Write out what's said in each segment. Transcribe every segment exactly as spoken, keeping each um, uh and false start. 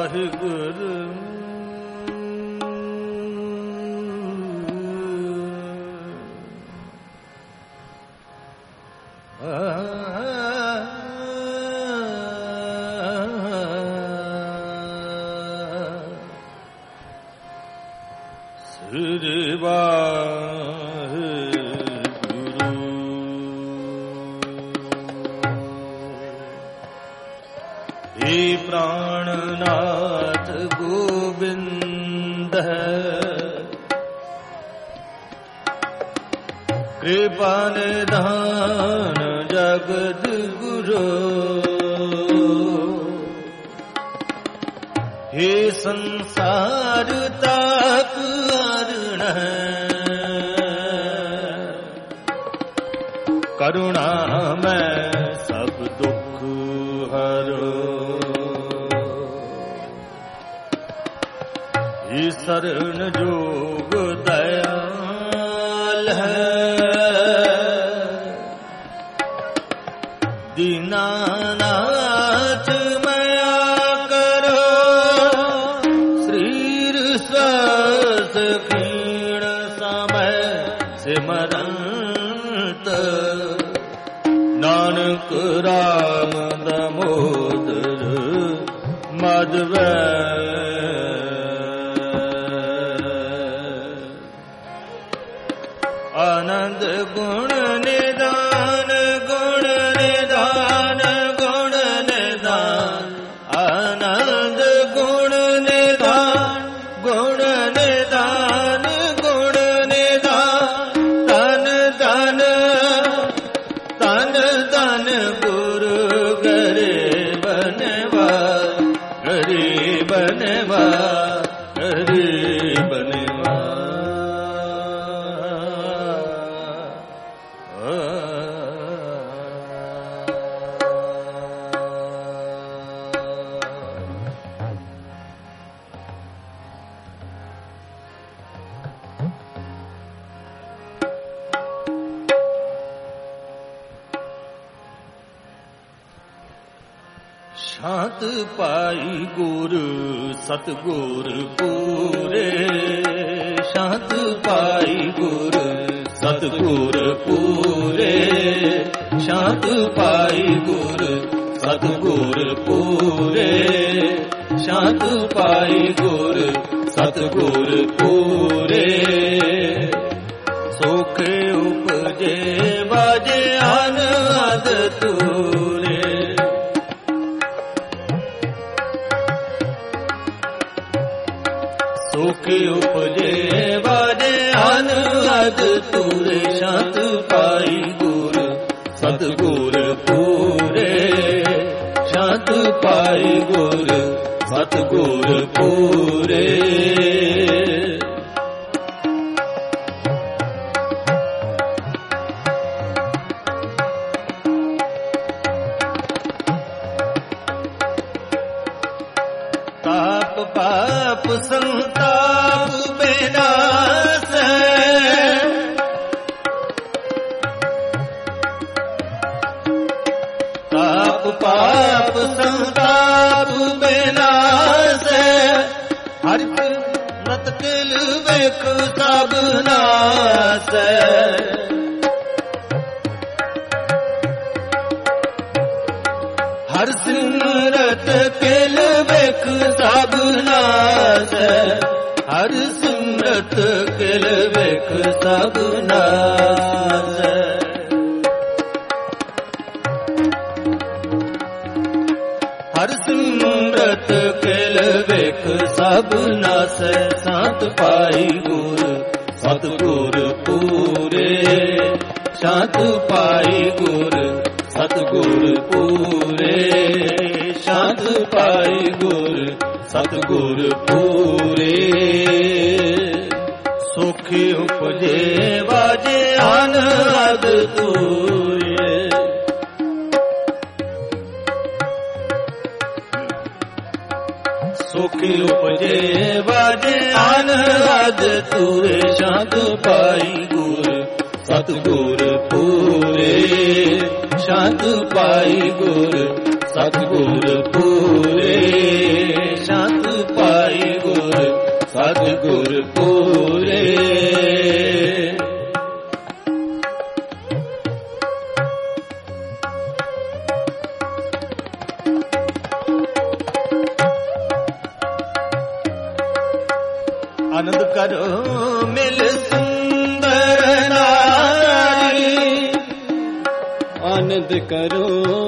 ਵਾਹਿਗੁਰੂ ਸ੍ਰੀ ਵਾਹਿਗੁਰੂ ਏ ਪ੍ਰਾਣਨਾਥ ਗੋਬਿੰਦ ਕਿਰਪਾ ਨਿਧਾਨ ਜਗਤ ਗੁਰੂ हे संसार ताप हरण करुणा में सब दुख हरो हे शरण जोग दयाल है दीनानाथ क्षीण समय सिमरंत नानक राम दामोदर माधव आनंद गुण निदान गुण निदान गुण निदान आनंद गुण निदान गुण निदान गुण निदान तन तन तन तन गुरु गरीबनवा गरीबनवा गरीबनवा शांत पाई गुर सतगुर पूरे शांत पाई गुर सतगुर पूरे शांत पाई गुर सतगुर पूरे शांत पाई गुर सतगुर पूरे सुख उपजे बाजे आनंद तूरे सुख उपजे बाजे आनंद तूरे शांत पाई गुर सतगुर पूरे शांत पाई गुर सतगुर पूरे ताप पाप संताप विनाश ताप पाप संताप विनाश हर नत किल वेख सब नाश हर सिमरत किल वेख सब नाश हर सिमरत किल वेख सब नाश हर सिमरत किल वेख सब नाश शांत पाई गुर सतगुर पूरे शांत पाई गुर सतगुर पूरे शांत पाई गुर सतगुर पूरे सुख उपजे बाजे आनंद तूरे सुख उपजे बाजे आनंद तूरे शांत पाई गुर सतगुर पूरे शांत पाई गुर सतगुर पूरे शांत ਸਤਿਗੁਰ ਪੂਰੇ। ਆਨੰਦ ਕਰੋ ਮਿਲ ਸੁੰਦਰ ਨਾਰੀ, ਆਨੰਦ ਕਰੋ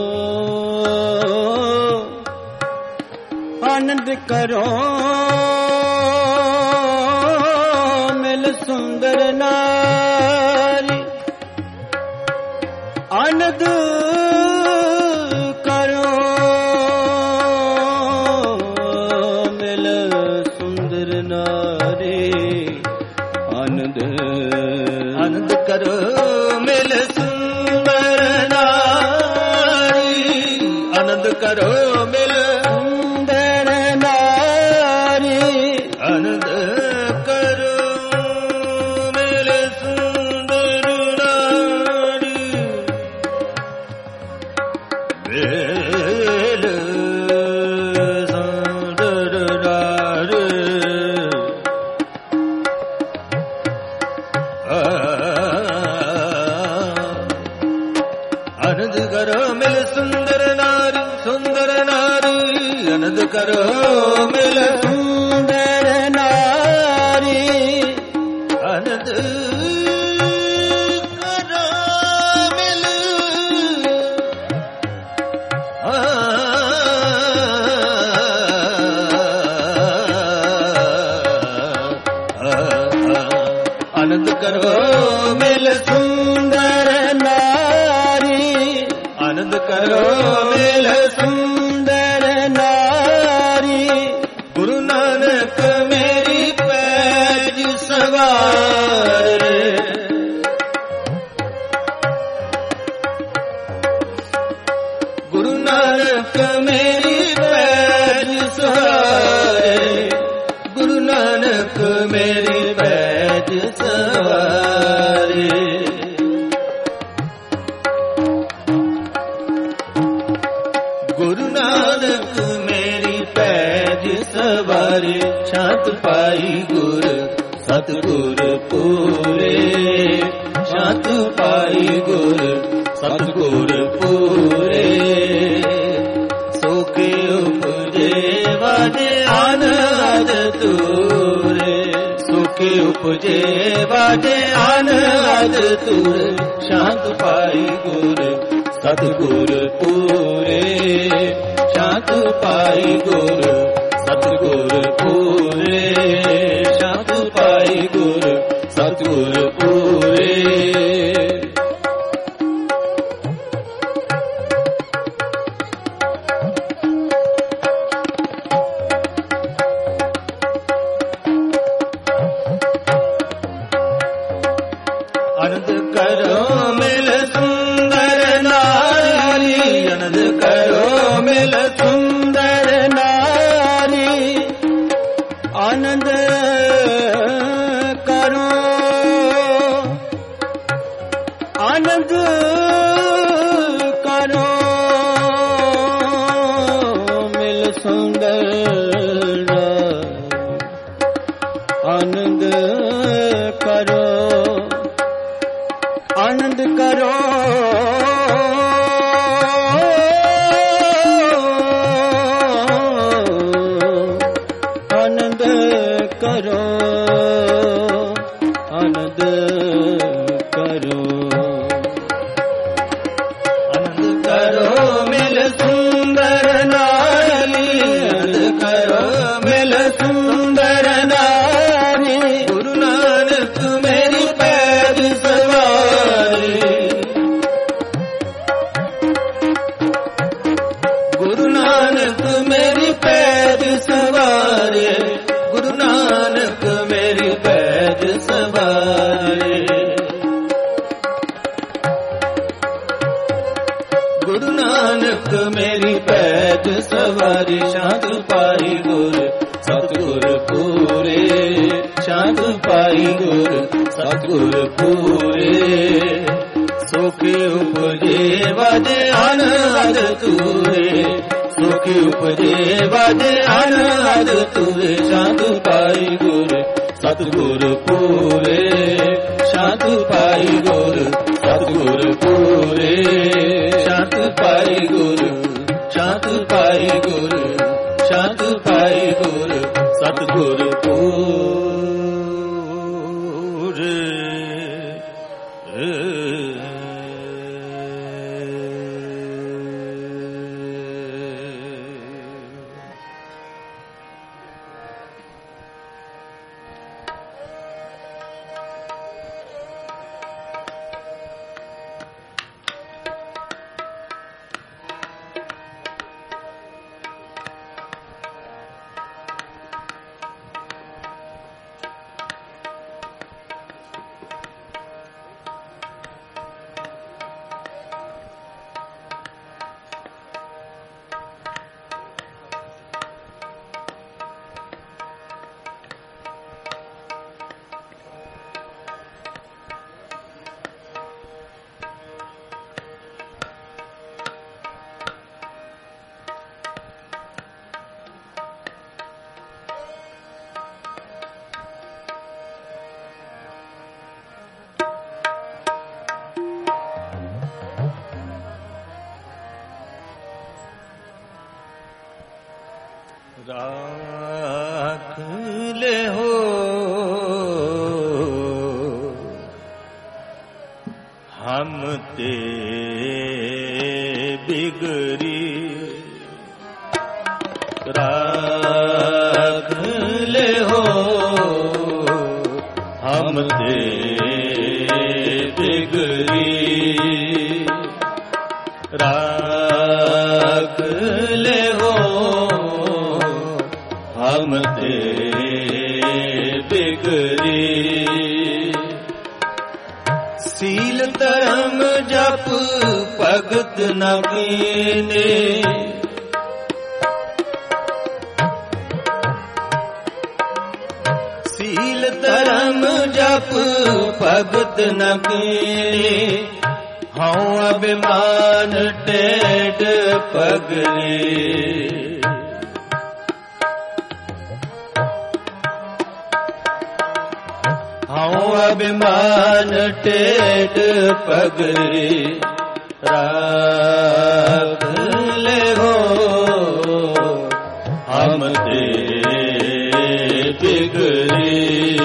ਆਨੰਦ ਕਰੋ ਮਿਲ ਸੁੰਦਰ ਨਾਰੀ, ਆਨੰਦ ਕਰੋ ਮਿਲ ਸੁੰਦਰ ਨਾਰੀ, ਆਨੰਦ ਆਨੰਦ ਕਰੋ ਮਿਲ ਸੁੰਦਰ ਨਾਰੀ, ਆਨੰਦ ਕਰੋ ਮਿਲ ਸੁੰਦਰ ਨਾਰੀ, ਆਨੰਦ ਕਰੋ ਮਿਲ ਸੁੰਦਰ ਨਾਰੀ, ਮਿਲ ਸੁੰਦਰ ਨਾਰੀ। ਆਨੰਦ ਕਰੋ ਮਿਲ ਸੁੰਦਰ ਨਾਰੀ, ਸੁੰਦਰ ਨਾਰੀ, ਆਨੰਦ ਕਰੋ ਮਿਲ ਸੁੰਦਰ ਨਾਰੀ, ਆਨੰਦ ਕਰੋ ਮਿਲ ਆਨੰਦ ਕਰੋ ਮਿਲ ਸੁੰਦਰ ਨਾਰੀ, ਆਨੰਦ ਕਰੋ ਮਿਲ ਸੁੰਦਰ ਨਾਰੀ, ਗੁਰੂ ਨਾਨਕ ਮੇਰੀ ਪੈਜ ਸਵਾਰੇ, ਗੁਰੂ ਨਾਨਕ ਮੇਰੀ ਪੈਜ ਸਵਾਰੇ, ਗੁਰੂ ਨਾਨਕ ਮੇਰੀ ਪੈਜ ਸਵਾਰੇ। ਗੁਰੂ ਨਾਨਕ ਮੇਰੀ ਪੈਜ ਸਵਾਰੇ, ਛਾਤ ਪਾਈ ਗੁਰ ਸਤਿਗੁਰ ਪੂਰੇ, ਛਾਤ ਪਾਈ ਗੁਰ ਸਤਿਗੁਰ ਪੂਰੇ। ਸੋਕੇ ਉਪਜੇ ਵਾਜੇ ਆਨੰਦ ਤੂਰੇ, ਸੋਕੇ ਉਪਜੇ ਵਾਜੇ ਆਨੰਦ ਤੂਰੇ, ਸ਼ਾਂਤ ਪਾਈ ਗੁਰ ਸਤਿਗੁਰ ਪੂਰੇ, ਸ਼ਾਂਤ ਪਾਈ ਗੁਰ ਸਤਿਗੁਰ ਪੂਰੇ, ਸ਼ਾਂਤ ਪਾਈ ਗੁਰ ਸਤਿਗੁਰ ਪੂਰੇ। ਆਨੰਦ ਕਰੋ ਮਿਲ ਸੁੰਦਰ ਨਾਰੀ, ਆਨੰਦ ਕਰੋ ਮਿਲ ਸੁੰਦਰ ਨਾਰੀ, ਆਨੰਦ ਕਰੋ ਆਨੰਦ ਕਰੋ ਮਿਲ ਸੁੰਦਰ ਨਾਰੀ, ਆਨੰਦ ਕਰੋ ਆਨੰਦ ਕਰੋ ਆਨੰਦ ਕਰੋ ਆਨੰਦ ਕਰੋ ਆਨੰਦ ਕਰੋ ਮਿਲ ਸੁੰਦਰ ਨਾਰੀ, ਆਨੰਦ ਕਰੋ ਮਿਲ ਸੁੰਦਰ ਨਾਰੀ, ਗੁਰੂ ਨਾਨਕ ਮੇਰੀ ਪੈਜ ਸਵਾਰੇ, ਗੁਰੂ ਨਾਨਕ ਮੇਰੀ ਪੈਜ ਸਵਾਰੇ, ਗੁਰੂ ਨਾਨਕ ਮੇਰੀ ਪੈਜ ਸਵਾਰੇ, ਗੁਰੂ ਨਾਨਕ ਮੇਰੀ ਪੈਜ ਸਵਾਰੀ, ਸ਼ਾਂਤ ਪਾਈ ਗੁਰ ਸਤਿਗੁਰ ਪੂਰੇ, ਸ਼ਾਂਤ ਪਾਈ ਗੁਰ ਸਤਿਗੁਰ ਪੂਰੇ। ਸੋਖੇ ਉਪਜੇ ਵਾਜੇ ਆਨੰਦ ਤੂਰੇ, ਸੋਖੇ ਉਪਜੇ ਵਾਜੇ ਆਨੰਦ ਤੂਰੇ, ਸ਼ਾਂਤ ਪਾਈ ਗੁਰ सतगुर पूरे शांत पाई गुर सतगुर पूरे शांत पाई गुर शांत पाई गुर शांत पाई गुर सतगुर पूरे राख ले हो हम ते बिगड़ी राख ले हो हम ते बिगड़ी राख ले हो हम ते बिगड़ी सील धर्म जप भगत न कीने सील धर्म जप भगत न कीने हूँ अभिमान टेढ़ पगड़ी हूँ अभिमान टेढ़ पगड़ी राख ले हो हम ते बिगड़ी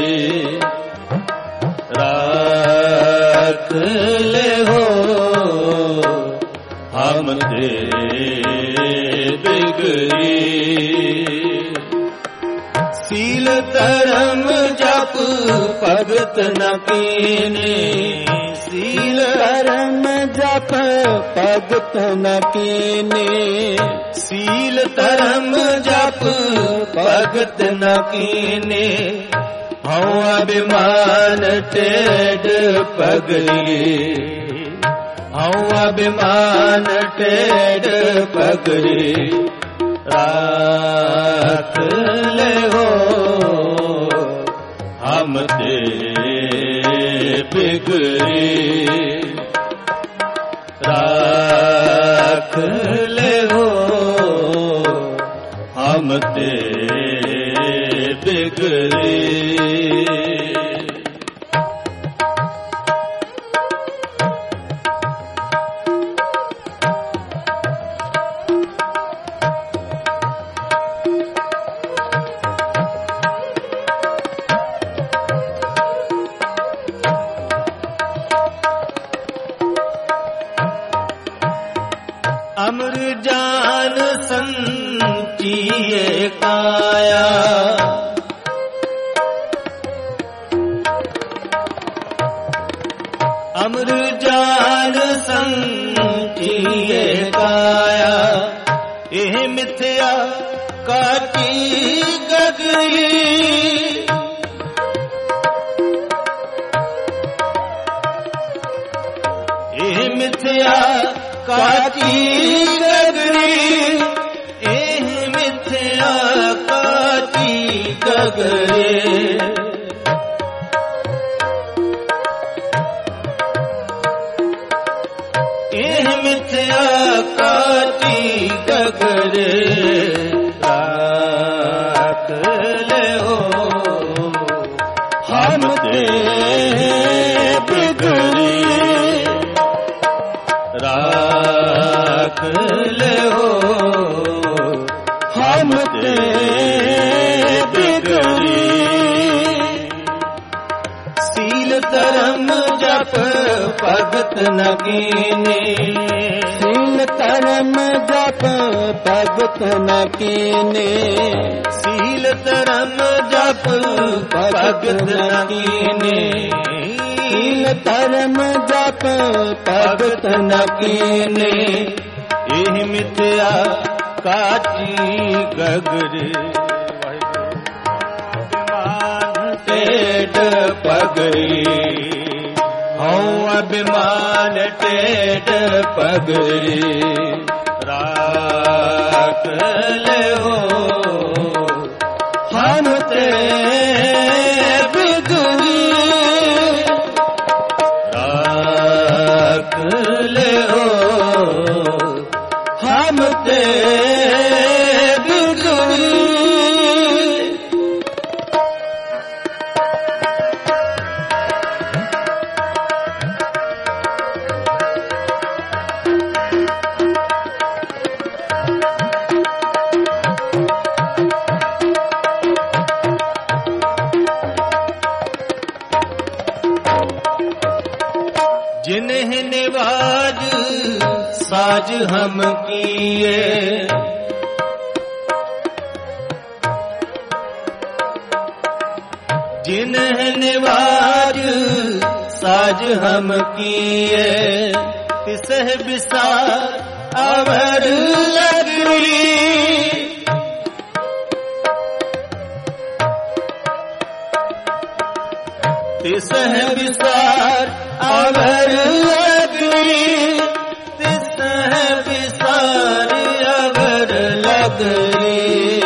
राख ले हो हम ते बिगड़ी सील धर्म जप भगत न कीने सील धर्म जप भगत न कीने सील धर्म जप भगत न कीने हूँ अभिमान टेढ़ पगड़ी हूँ अभिमान टेढ़ पगड़ी राख ले हो हम ते बिगड़ी राख ले हो हम ते बिगड़ी अमर जान संचिए काया अमर जान संचिए काया एह मिथ्या काटी गगरी एह मिथ्या काटी गगरी एह मिथ्या काटी गगरी एह मिथ्या काटी गगरे राख ले हो बिगड़ी राख ले हो हम ते बिगड़ी सील धर्म जप भगत न कीने सील धर्म जप भगत न कीने सील धर्म जप भगत न कीने सील धर्म जप भगत न कीने एह मिथ्या काची गगरे टेढ़ पगड़ी हूँ अभिमान टेढ़ पगड़ी राख ले हो हम ते बिगड़ी राख ले हो हम ते बिगड़ी जिन्हें निवाज साज हम किए जिन्हें निवाज साज हम किए तिसह बिसार अवर लगरी तिसह बिसार अवर लगरी तिसह बिसार अवर लगरी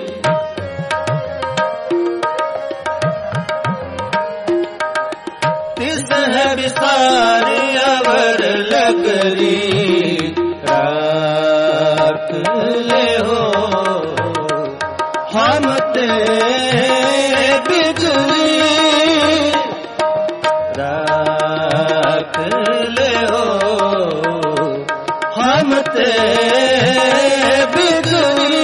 तिसह बिसार अवर लगरी राख ले हो हम ते बिगड़ी राख ले हो हम ते बिगड़ी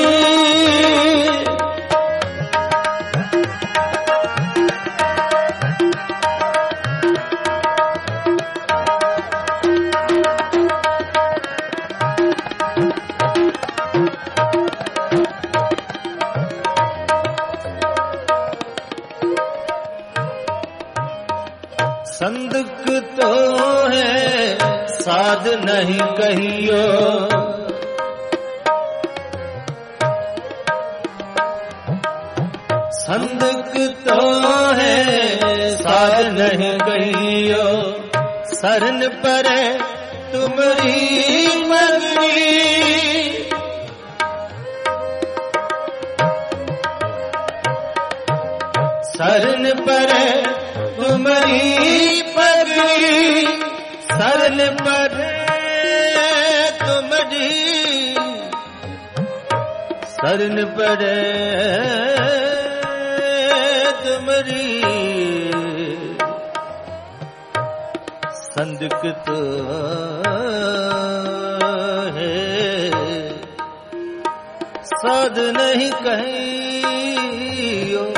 संदुक तो है साध नहीं कहियो संदुक तो है साध नहीं कहियो शरण पर तुम्हारी मगरी शरण पर तुम्हारी पगड़ी शरण पर तुम्हारी शरण पर तुम्हारी संदिक तो है साध नहीं कहियो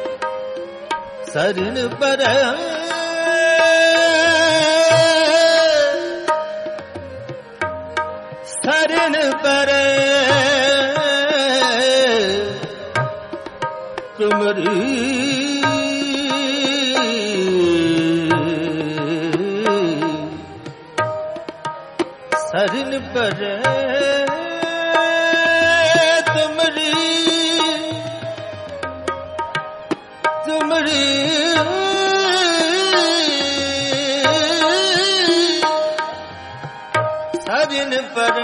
शरण पर शरण पर तुम्हारी शरण पर तुम्हारी तुम्हारी शरण पर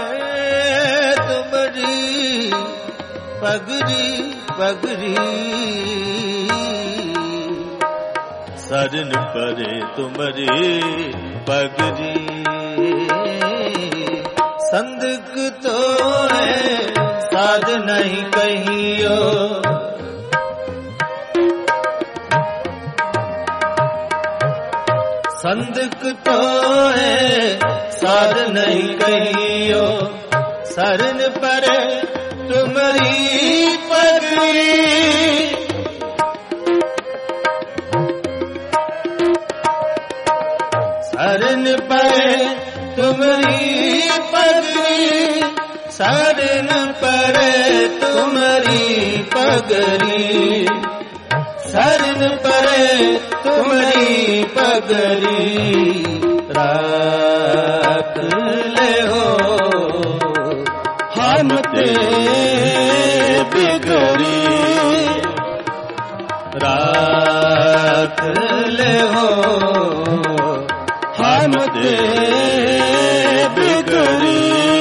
तुम्हारी पगड़ी पगड़ी शरण पर तुम्हारी पगड़ी संदक तो है साध नहीं कहियो संदिक तो है सार नहीं कहियो, शरण पर तुम्हारी पगड़ी। शरण पर तुम्हारी पगड़ी, शरण पर तुम्हारी पगड़ी, शरण पर तुम्हारी पगड़ी। राख ले हो हम ते बिगड़ी, राख ले हो हम ते बिगड़ी।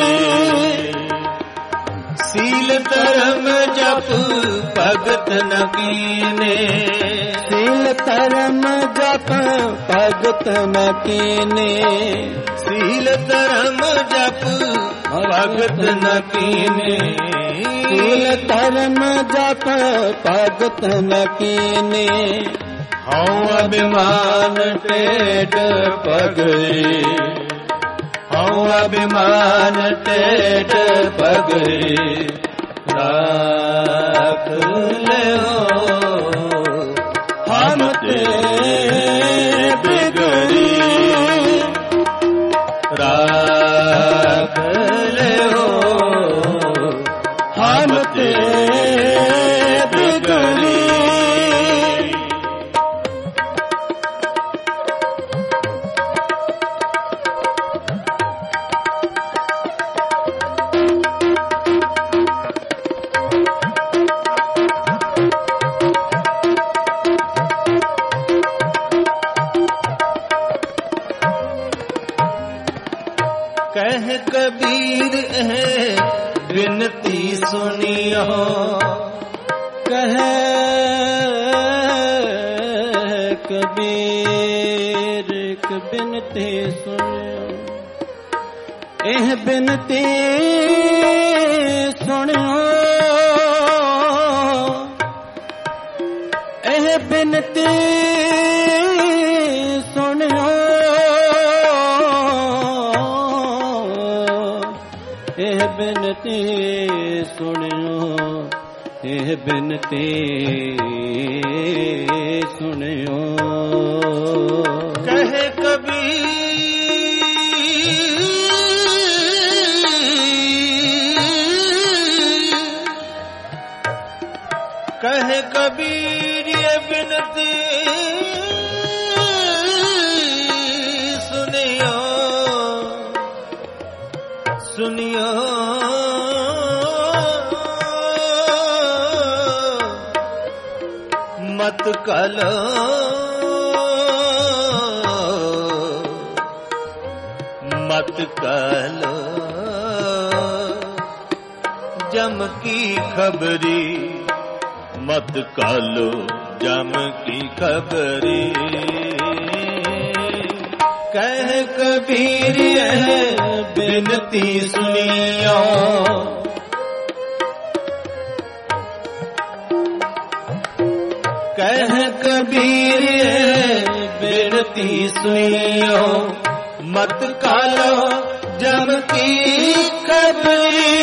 सील धर्म जप भगत न कीने, सील धर्म जप भगत न कीने, सील धर्म जप भगत न कीने, सील धर्म जप भगत न कीने। हूँ अभिमान टेढ़ पगड़ी, हूँ अभिमान टेढ़ पगड़ी। राख ले हो हम ते बिगड़ी, राख ले हो हम ते बिगड़ी। कह कबीर है विनती सुनियो, कह कबीर क बिनती सुनियो, एह बिनती सुनियो, एह बिनती सुनियो, एह बिनती सुनियो, एह बिनती सुनियो। कह कबीर कह कबीर ये बिनती सुनियो, सुनियो मत कलो, मत कलो जम की खबरी, मत कालो जम की खबरी। कह कबीर है बिनती सुनियो, कह कबीर है बिनती सुनियो, मत कालो जम की खबरी।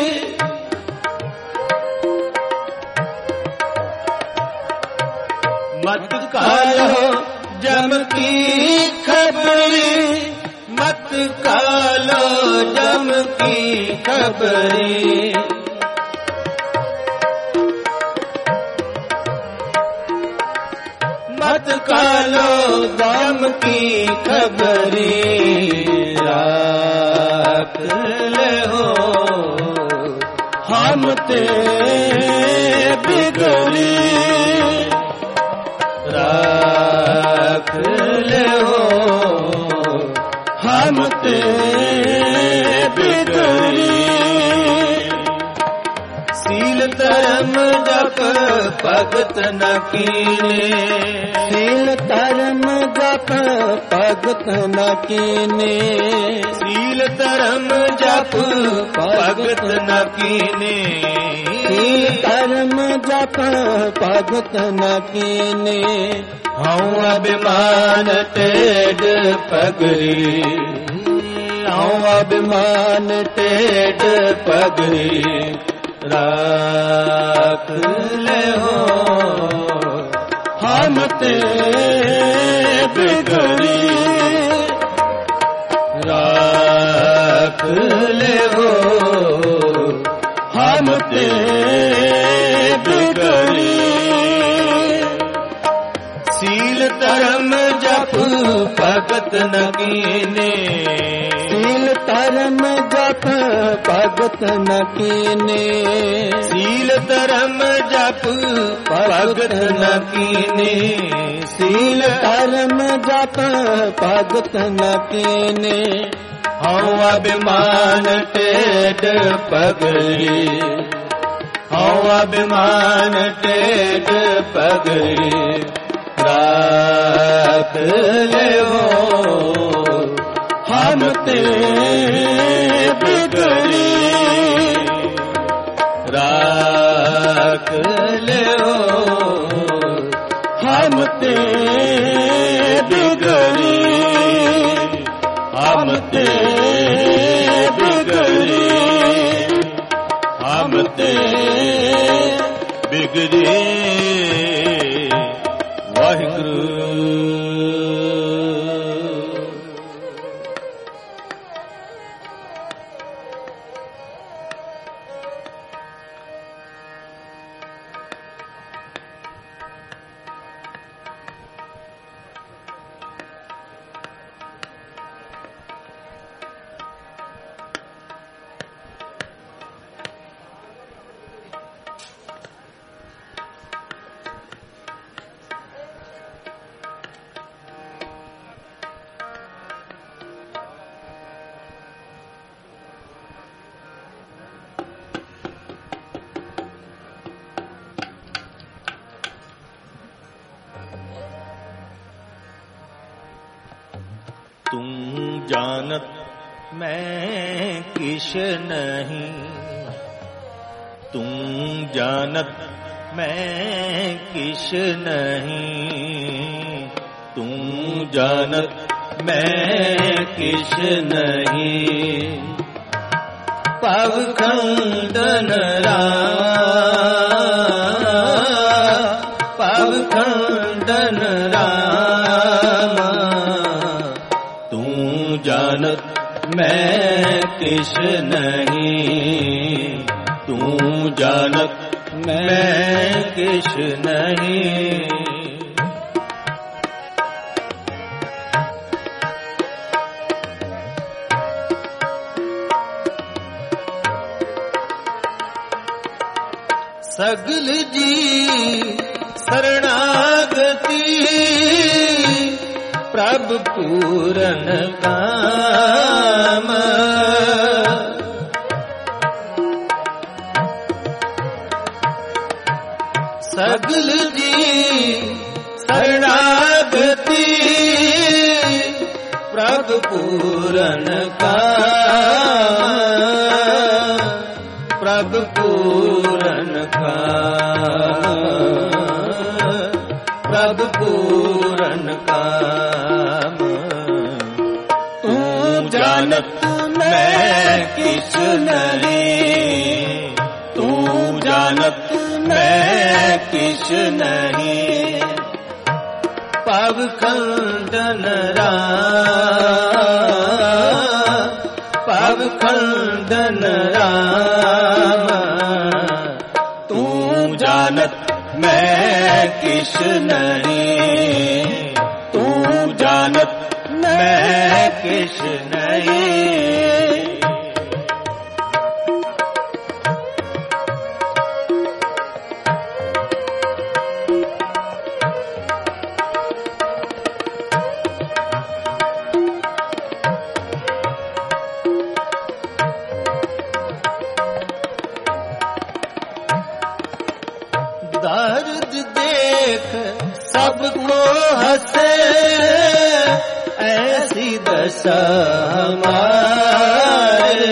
मत कालो जम की खबरी, मत कालो जम की खबरी। मत कालो जम की खबरी। राख ले हो हम ते बिगड़ी, राख ले हो हम ते बिगड़ी। सील ਧਰਮ ਜਪ ਭਗਤ ਨ ਕੀਨੇ, ਸੀਲ ਧਰਮ ਜਪ ਭਗਤ ਨ ਕੀਨੇ, ਸੀਲ ਧਰਮ ਜਪ ਭਗਤ ਨ ਕੀਨੇ, ਸੀਲ ਧਰਮ ਜਪ ਭਗਤ ਨ ਕੀਨੇ, ਹਉ ਅਭਿਮਾਨ ਟੇਢ ਪਗਰੀ, ਹਉ ਅਭਿਮਾਨ ਟੇਢ ਪਗਰੀ, ਰਾਖ ਲਿਓ ਹਮ ਤੇ ਬਿਗੜੀ, ਰਾਖ ਲਿਓ ਹਮ ਤੇ ਬਿਗੜੀ, ਸੀਲ ਧਰਮ ਜਪ ਭਗਤ ਨ ਕੀਨੇ, ਸੀਲ ਧਰਮ ਜਪ ਭਗਤ ਨ ਕੀਨੇ, ਸੀਲ ਧਰਮ ਜਪ ਭਗਤ ਨ ਕੀਨੇ, ਸੀਲ ਧਰਮ ਜਪ ਭਗਤ ਨ ਕੀਨੇ, ਹਉ ਅਭਿਮਾਨ ਟੇਢ ਪਗੜੀ, ਹਉ ਅਭਿਮਾਨ ਟੇਢ ਪਗੜੀ, ਰਾਖ ਲਿਓ ਹਮ ਤੇ ਬਿਗੜੀ, ਰਾਖ ਲਿਓ ਹਮ ਤੇ ਬਿਗੜੀ, ਹਮ ਤੇ ਬਿਗੜੀ, ਹਮ ਤੇ ਬਿਗੜੀ। ਵਾਹਿਗੁਰੂ। ਤੂੰ ਜਾਣਤ ਮੈਂ ਕਿਛ ਨਹੀਂ, ਤੂੰ ਜਾਣਤ ਮੈਂ ਕਿਛ ਨਹੀਂ, ਤੂੰ ਜਾਣਤ ਮੈਂ ਕਿਛ ਨਹੀਂ, ਭਵ ਖੰਡਨ ਰਾਮ, ਭਵ ਖੰਡਨ ਰਾਮ, ਤੂੰ ਜਾਣਤ ਮੈਂ ਕਿਛ ਨਹੀਂ, ਤੂੰ ਜਾਣਤ ਮੈਂ ਕਿਛ ਨਹੀਂ। ਸਗਲ ਜੀ ਸਰਣਾਗਤੀ, ਪ੍ਰਭ ਪੂਰਨ ਕਾਮ, ਸਗਲ ਜੀ ਸਰਣਾਗਤੀ, ਪ੍ਰਭ ਪੂਰਨ ਕਾਮ, ਪ੍ਰਭ ਪੂਰਨ ਕਾਮ, ਪ੍ਰਭ ਪੂਰਨ ਕਾਮ। ਤੂੰ ਜਾਣਤ ਮੈਂ ਕਿਛ ਨਹੀਂ, ਤੂੰ ਜਾਣਤ ਮੈਂ ਕਿਛ ਨਹੀਂ, ਭਵ ਖੰਡਨ ਰਾਮ, ਭਵ ਖੰਡਨ ਰਾਮ, ਤੂੰ ਜਾਣਤ ਮੈਂ ਕਿਛ ਨਹੀਂ, ਤੂੰ ਜਾਣਤ ਮੈਂ ਕਿਛ ਨਹੀਂ। सबको हंसे ऐसी दशा हमारे।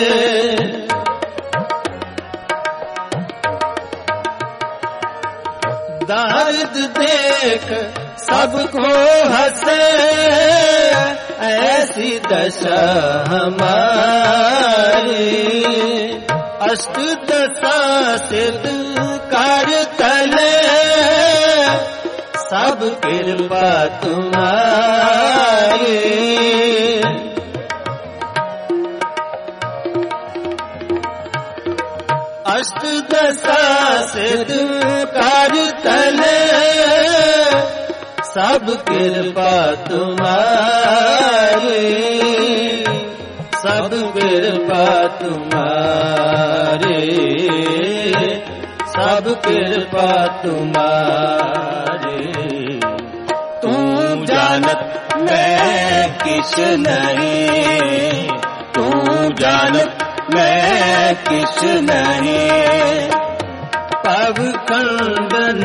दर्द देख सबको हंसे ऐसी दशा हमारी। अष्ट दशा सिद्ध कर तले सब कृपा तुम्हारी। अष्ट दशा सिद्ध कर तले सब कृपा तुम्हारी। सब कृपा तुम्हारी। सब कृपा तुम्हारी। तू जानत मैं किस नहीं। तू जानत मैं किस नहीं। पव खंडन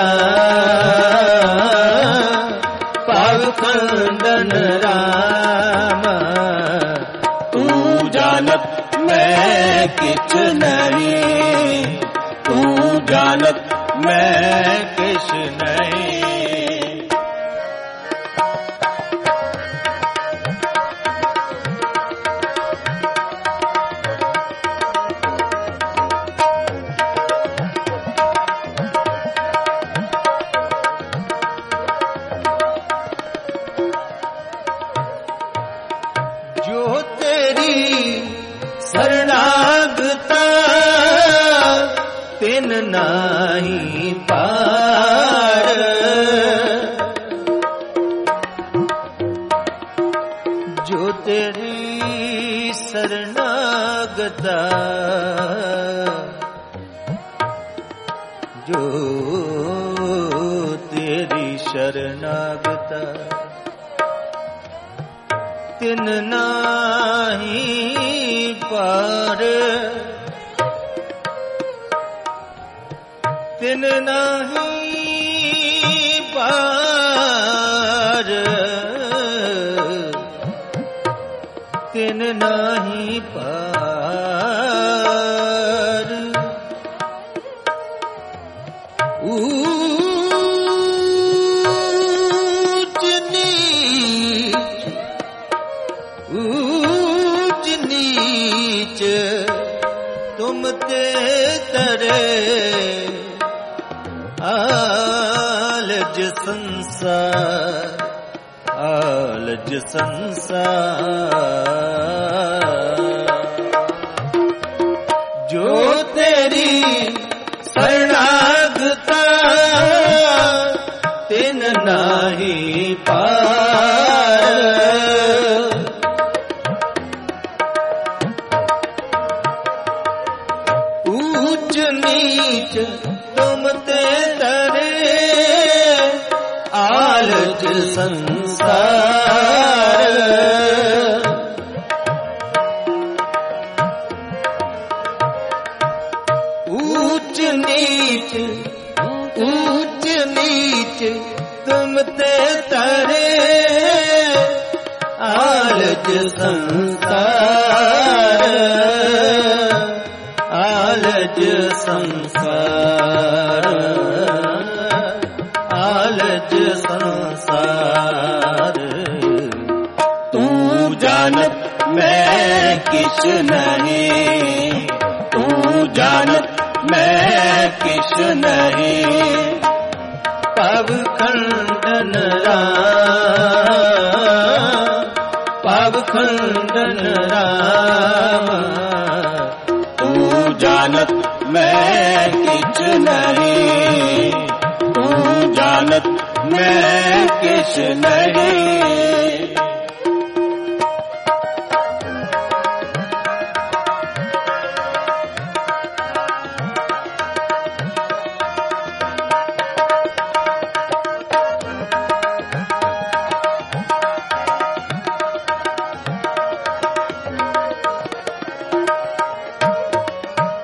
राम। पव खंडन राम। तू जानत मैं किस नहीं। तू जानत मैं किस नहीं। जो तेरी शरणागता तिन नाही पार। जो तेरी शरणागता। जो तेरी शरणागता तिन नाही पार। तिन नाही पार। तिन नाही पार। ऊंच नीच ऊंच नीच तुम ते तरे। आलज संसार आलज संसार। जो तेरी शरणागता तिन नाही पार। ऊंच नीच तुम ते तरे। आलज संसार। ऊंच नीच ऊंच नीच तुम ते तरे। आलज संसार। आलज संसार। आलज संसार। तू जानत मैं किस नहीं। तू जानत मैं किस नहीं। पव खंडन राम। पव खंडन राम। तू जानत मैं किस नहीं। तू जानत मैं किस नहीं।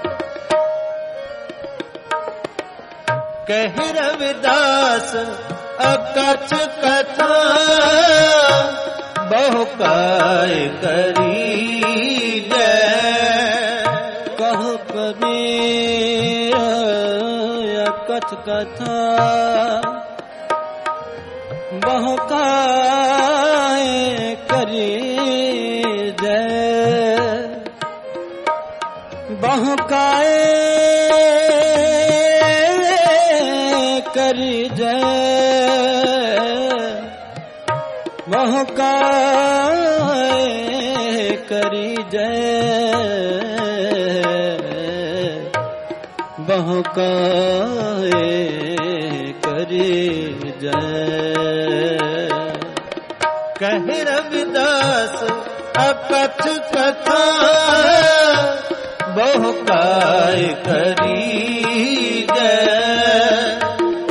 कह रविदास अकथ कथा बहु काय करी जय। कहो कबीर अकथ कथा बहु काय करी जय। बहु काय करी जय। बहु काय करी जय। बहु काय करी जय। कह रविदास अकथ कथा बहु काय करी जय।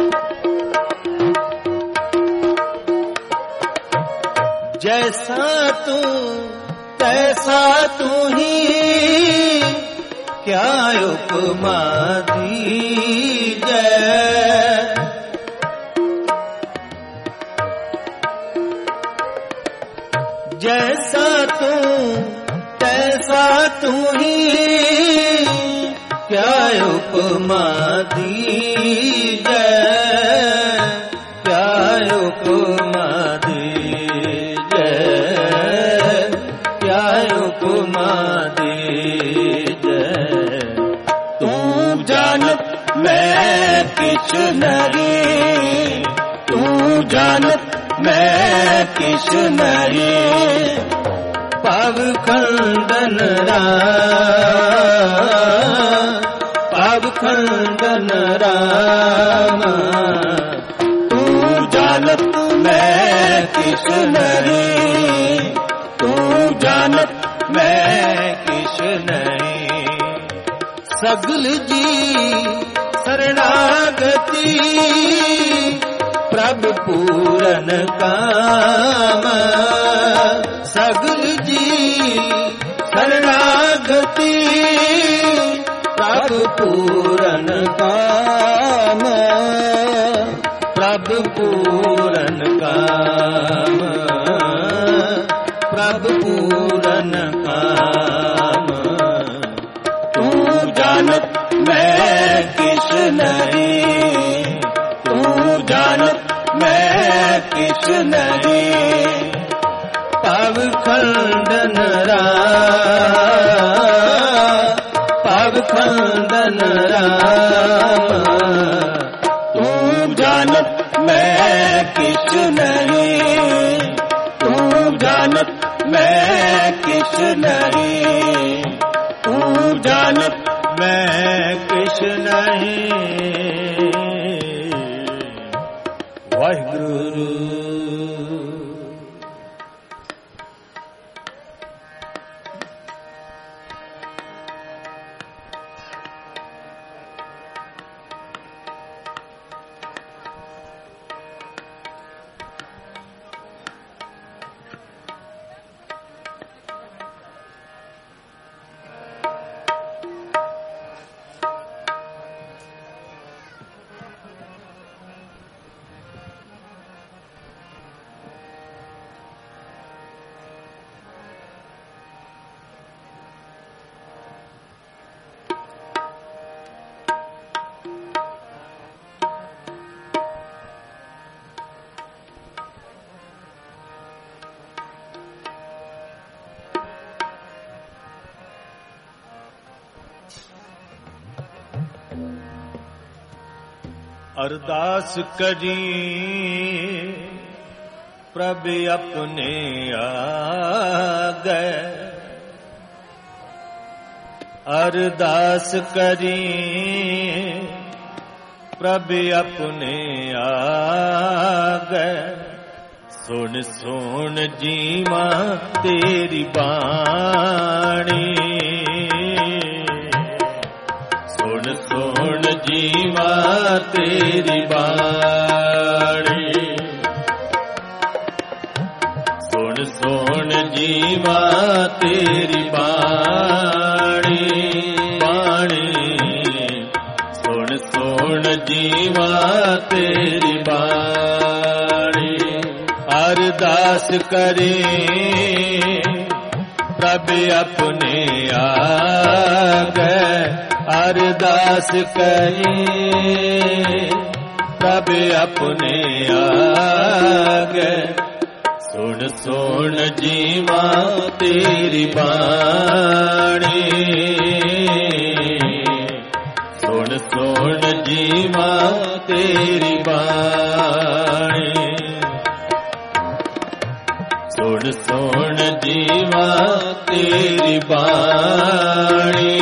जैसा तू तैसा तू ही क्या उपमा दीजै। जैसा तू तैसा तू ही क्या उपमा दीजै। क्या उपमा दीजै। क्या उपमा दीजै। तू जानत मैं किछ नहीं। तू जानत मैं किछ नहीं। पाव खंडन राम पाव खंडन राम। तू जानत मैं किछ नहीं। तू जानत मैं किछ नहीं। सगल जी शरणागति प्रभु पूरन काम। सगल जी शरणागति प्रभु पूरन काम। प्रभु पूरन काम। प्रभु पूरन काम। तू जानत मैं किछ नहीं। तू जानत मैं किछ नहीं। पाव खंडन राम पाव खंडन राम। तू जानत मैं किछ नहीं। तू जानत मैं किछ नहीं। तू जानत मैं किछ नहीं। वाहिगुरु। अरदास करी प्रभु अपने आ गए। अरदास करी प्रभु अपने आ गए। सुन सुन जीवा तेरी बाणी। सुन सुन जीवा तेरी बाणी। सुन सुन जीवा तेरी बाणी। बाणी सुन सुन जीवा तेरी बाणी। अरदास करे प्रभु अपने आगे, अरदास करे प्रभु अपने आगे। सुन सुन जीवा तेरी बाणी, सुन सुन जीवा तेरी बाणी, सुन सुन जीवा तेरी बाणी,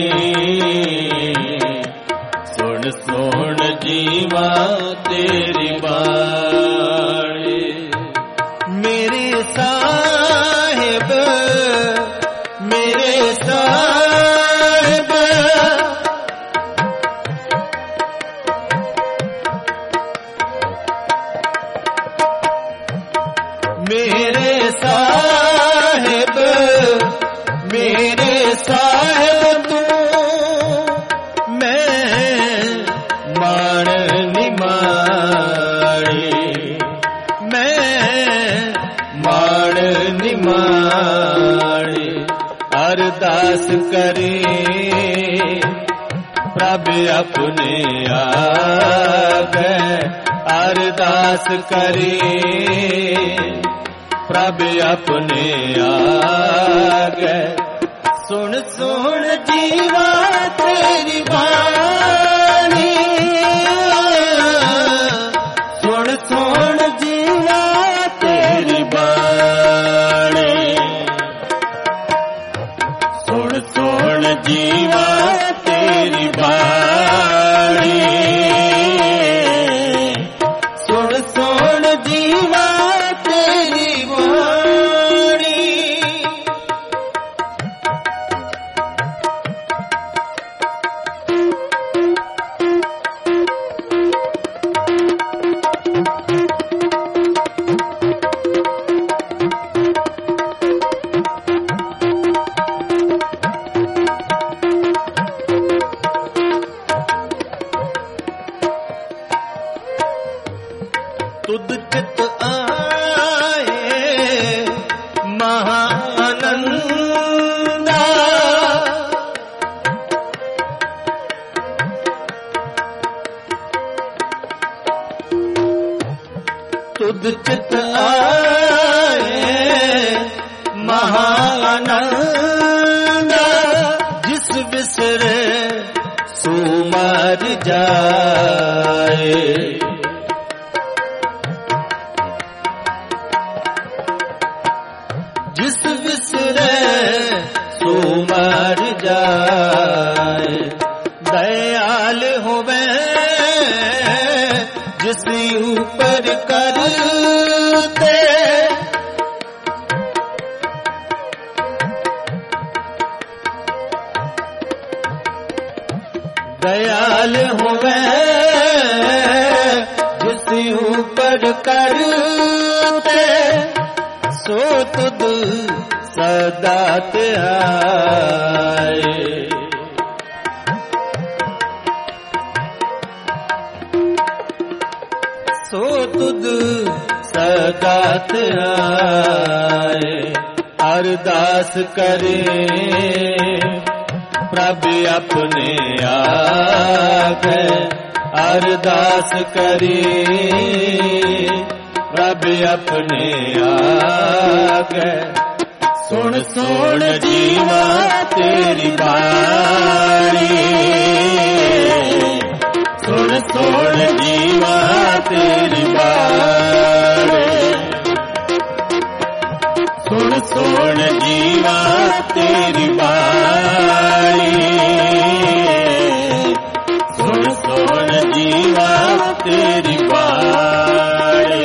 सुन सुन जीवा तेरी बाणी। मेरे साहिब मेरे साहिब मेरे साहिब मेरे साहिब तू मैं मान निमाड़ी, मैं मान निमाड़ी। अरदास करे प्रभु अपने आगे, अरदास करे प्रभु अपने आगे। सुन सुन जीवा तेरी बाणी, सुन सुन जीवा तेरी बाणी, सुन सुन जीवा तेरी बाणी, सुन सुन जीवा तेरी बाणी। तुद चित आए महानंदा, तुद चित आए महानंदा। जिस बिसरे सो मर जाए, जिस बिसरे सो मर जाए। दयाल होवे जिस ऊपर करते, दयाल होवे जिस ऊपर करते। सो तुद सदा त्याए, सो तुद सदा त्याए। अरदास करे प्रभु अपने आगे, अरदास करे प्रभु अपने आगे। सुन सुन जीवा तेरी बाणी, सुन सुन जीवा तेरी बाणी, सुन सुन जीवा तेरी बाणी, सुन सुन जीवा तेरी बाणी।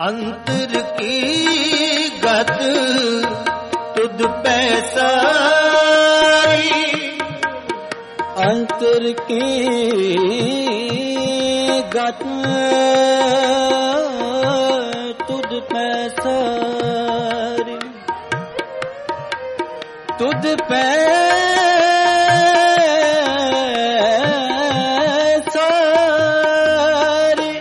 ਅੰਤਰ ਕੀ ਗਤ ਤੁਧ ਪੈਸਾਰੀ, ਅੰਤਰ ਕੀ ਗਤ ਤੁਧ ਪੈਸਾਰੀ, ਤੁਧ ਪੈਸਾਰੀ,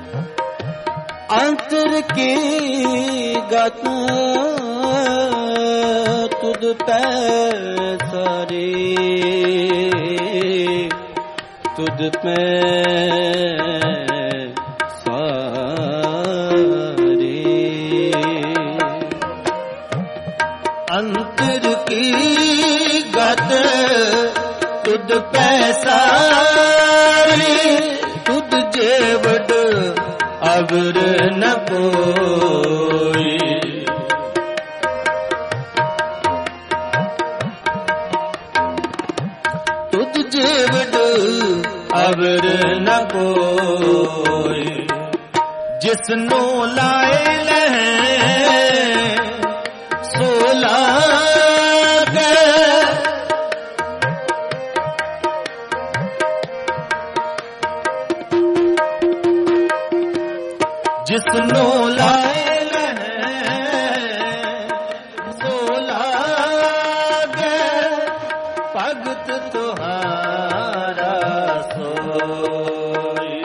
ਅੰਤਰ ਕੀ ਗਤ ਤੁਧ ਪੈਸਾਰੀ, ਤੁਧ ਪੈਸਾਰੀ, ਅੰਤਰ ਕੀ ਗਤ ਤੁਧ ਪੈਸਾਰੀ, ਤੁਧ ਜੇਵਡ ਅਵਰ ਨ ਕੋਈ, ਤੁਧ ਜੇਵਡ ਅਵਰ ਨ ਕੋਈ, ਜਿਸਨੂੰ ਲਾਏ ਲਹਿ ਸੋ ਲਾਗੈ, ਜਿਸਨੂੰ ਲਾਏ ਲਹਿ ਸੋ ਲਾਗੈ, ਭਗਤ ਤੁਹਾਰਾ ਸੋਈ,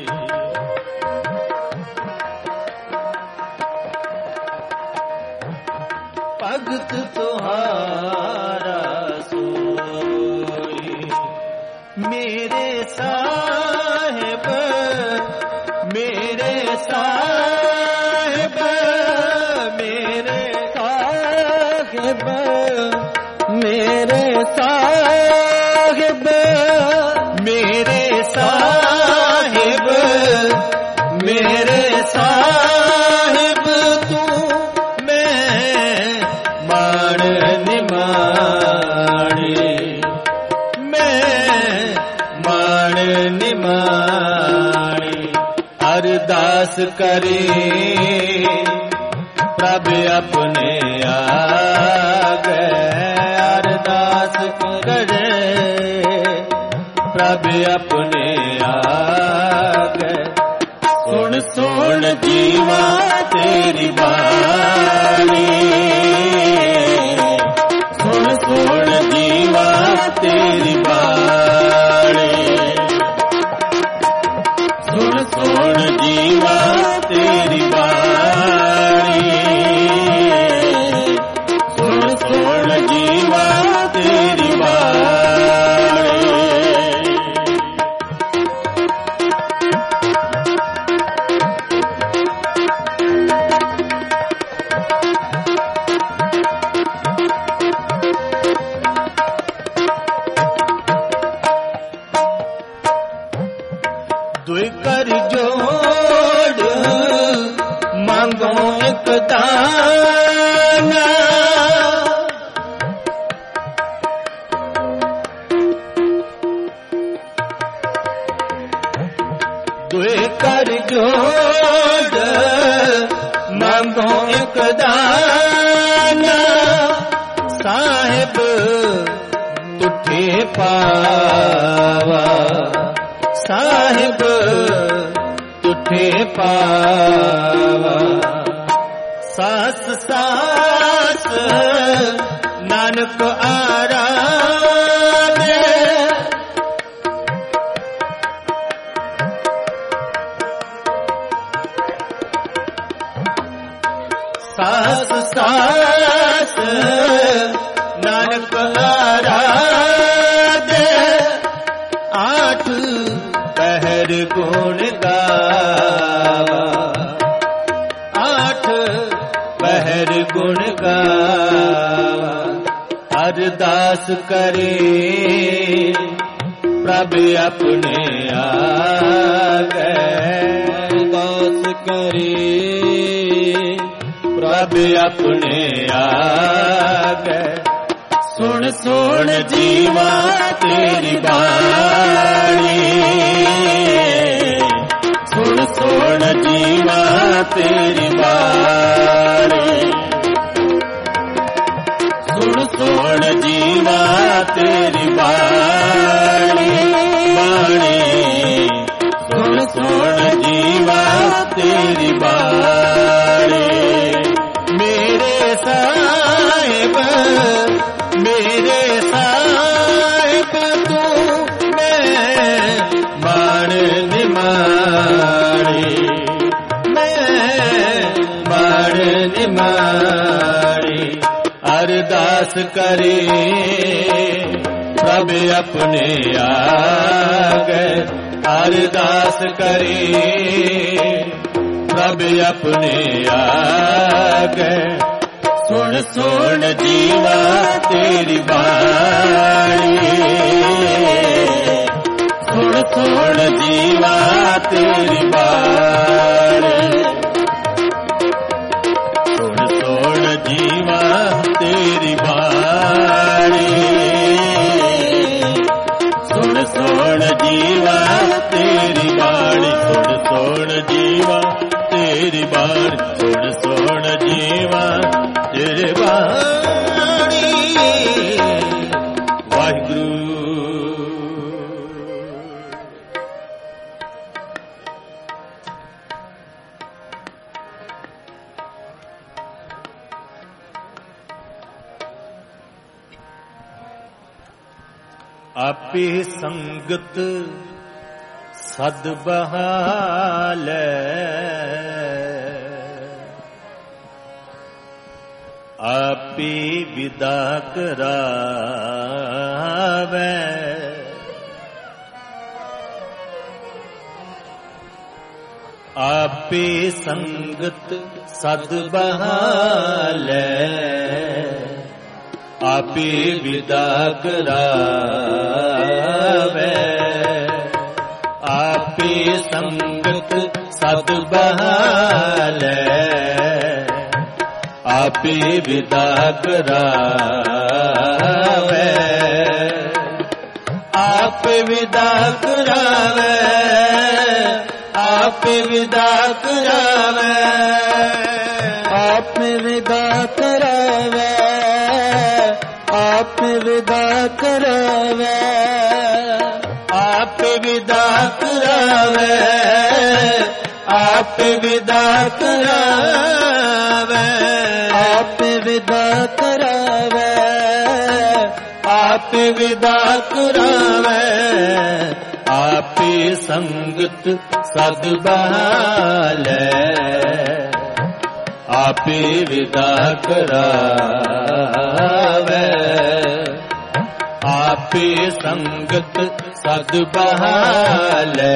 ਭਗਤ ਤੁਹਾਰਾ ਸੋਈ, ਮੇਰੇ ਸਾਹਿਬ ਮੇਰੇ ਸਾਹਿਬ ਮੇਰੇ ਸਾਹਿਬ ਮੇਰੇ ਸਾਹਿਬ ਮੇਰੇ ਸਾਹਿਬ ਮੇਰੇ ਸਾਹਿਬ ਤੂੰ ਮੈਂ ਮਾਣ ਨਿਮਾਣੇ, ਮੈਂ ਮਾਣ ਨਿਮਾਣੇ, ਅਰਦਾਸ ਕਰੇ ਪ੍ਰਭ ਆਪਣੇ ਆਗੇ, ਅਰਦਾਸ ਕਰੇ ਪ੍ਰਭ ਆਪਣੇ ਆਗੇ, ਸੁਣ ਸੁਣ ਜੀਵਾ ਤੇਰੀ ਬਾਣੀ, ਸੁਣ ਸੁਣ ਜੀਵਾ ਤੇਰੀ ਬਾਣੀ, ਸੁਣ ਸੁਣ ਜੀਵਾ ਤੇਰੀ ਬਾਣੀ, ਸੁਣ ਸੁਣ ਜੀਵਾ ਤੇਰੀ ਬਾਣੀ। ਦੁਇ ਕਰ ਜੋੜ ਮੰਗੋ ਇਕ ਦਾਨਾ, ਦੁਇ ਕਰ ਜੋੜ ਮੰਗੋ ਇਕ ਦਾਨਾ, ਸਾਹਿਬ ਤੁਠੇ ਪਾਵਾ, ਸਾਹਿਬ ਤੁਠੇ ਪਾਵਾ, ਸਾਸ ਸਾਸ ਨਾਨਕ ਆਰਾਧੇ, ਸਾਸ ਸਾਸ ਨਾਨਕ ਆਰਾਧੇ, ਆਠ ਪਹਿਰ ਗੁਣ ਗਾਵਾ, ਆਠ ਪਹਿਰ ਗੁਣ ਗਾਵਾ, ਅਰਦਾਸ ਕਰੇ ਪ੍ਰਭ ਆਪਣੇ ਆਗੇ, ਅਰਦਾਸ ਕਰੇ ਪ੍ਰਭ ਆਪਣੇ ਆਗੇ, ਸੁਣ ਸੁਣ ਜੀਵਾ ਤੇਰੀ ਬਾਣੀ, ਸੁਣ ਸੁਣ ਸੁਣ ਜੀਵਾ ਤੇਰੀ ਬਾਣੀ, ਸੁਣ ਸੁਣ ਜੀਵਾ ਤੇਰੀ ਬਾਣੀ, ਬਾਣੀ ਸੁਣ ਸੁਣ ਜੀਵਾ ਤੇਰੀ ਬਾਣੀ। ਮੇਰੇ ਸਾਹਿਬ ਮੇਰੇ ਸਾਹਿਬ ਤੂੰ ਮੈਂ ਮਾਣ ਨਿਮਾਣੀ, ਮੈਂ ਮਾਣ ਨਿਮਾਣੀ। ਅਰਦਾਸ ਕਰੇ ਪ੍ਰਭ ਆਪਣੇ ਆਗੇ, ਅਰਦਾਸ ਕਰੇ ਪ੍ਰਭ ਆਪਣੇ ਆਗੇ। ਸੁਣ ਸੁਣ ਜੀਵਾ ਤੇਰੀ ਬਾਣੀ, ਸੁਣ ਸੁਣ ਜੀਵਾ ਤੇਰੀ ਬਾਣੀ, ਸੁਣ ਸੁਣ ਜੀਵਾ ਤੇਰੀ ਬਾਣੀ, ਸੁਣ ਸੁਣ ਜੀਵਾ ਤੇਰੀ ਬਾਣੀ, ਸੁਣ ਸੁਣ ਜੀਵਾ ਤੇਰੀ ਬਾਣੀ, ਸੁਣ ਸੁਣ ਜੀਵਾ ਤੇਰੀ ਬਾਣੀ। ਵਾਹਿਗੁਰੂ। ਆਪੇ ਸੰਗਤ ਸਦ ਬਹਾਲੈ, ਆਪੇ ਵਿਦਾ ਕਰਾਵੈ। ਆਪੇ ਸੰਗਤ ਸਦ ਬਹਾਲੈ, ਆਪੇ ਵਿਦਾ ਕਰਾਵੈ। ਆਪੇ ਸੰਗਤ ਸਦ ਬਹਾਲੈ, ਆਪੇ ਵਿਦਾ ਕਰਾਵੈ। ਆਪੇ ਵਿਦਾ ਕਰਾਵੈ, ਆਪੇ ਵਿਦਾ ਕਰਾਵੈ, ਆਪੇ ਵਿਦਾ ਕਰਾਵੈ, ਆਪੇ ਵਿਦਾ ਕਰਾਵੈ। ਆਪੇ ਵਿਦਾ ਕਰਾਵੈ, ਆਪੇ ਵਿਦਾ ਕਰਾਵੈ। ਆਪੇ ਵਿਦਾ ਕਰਾਵੈ, ਆਪੇ ਵਿਦਾ ਕਰਾਵੈ। ਆਪੇ ਸੰਗਤ ਸਦ ਬਹਾਲੈ, ਆਪੇ ਵਿਦਾ ਕਰਾਵੈ। ਆਪੇ ਸੰਗਤ ਸਦ ਬਹਾਲੈ,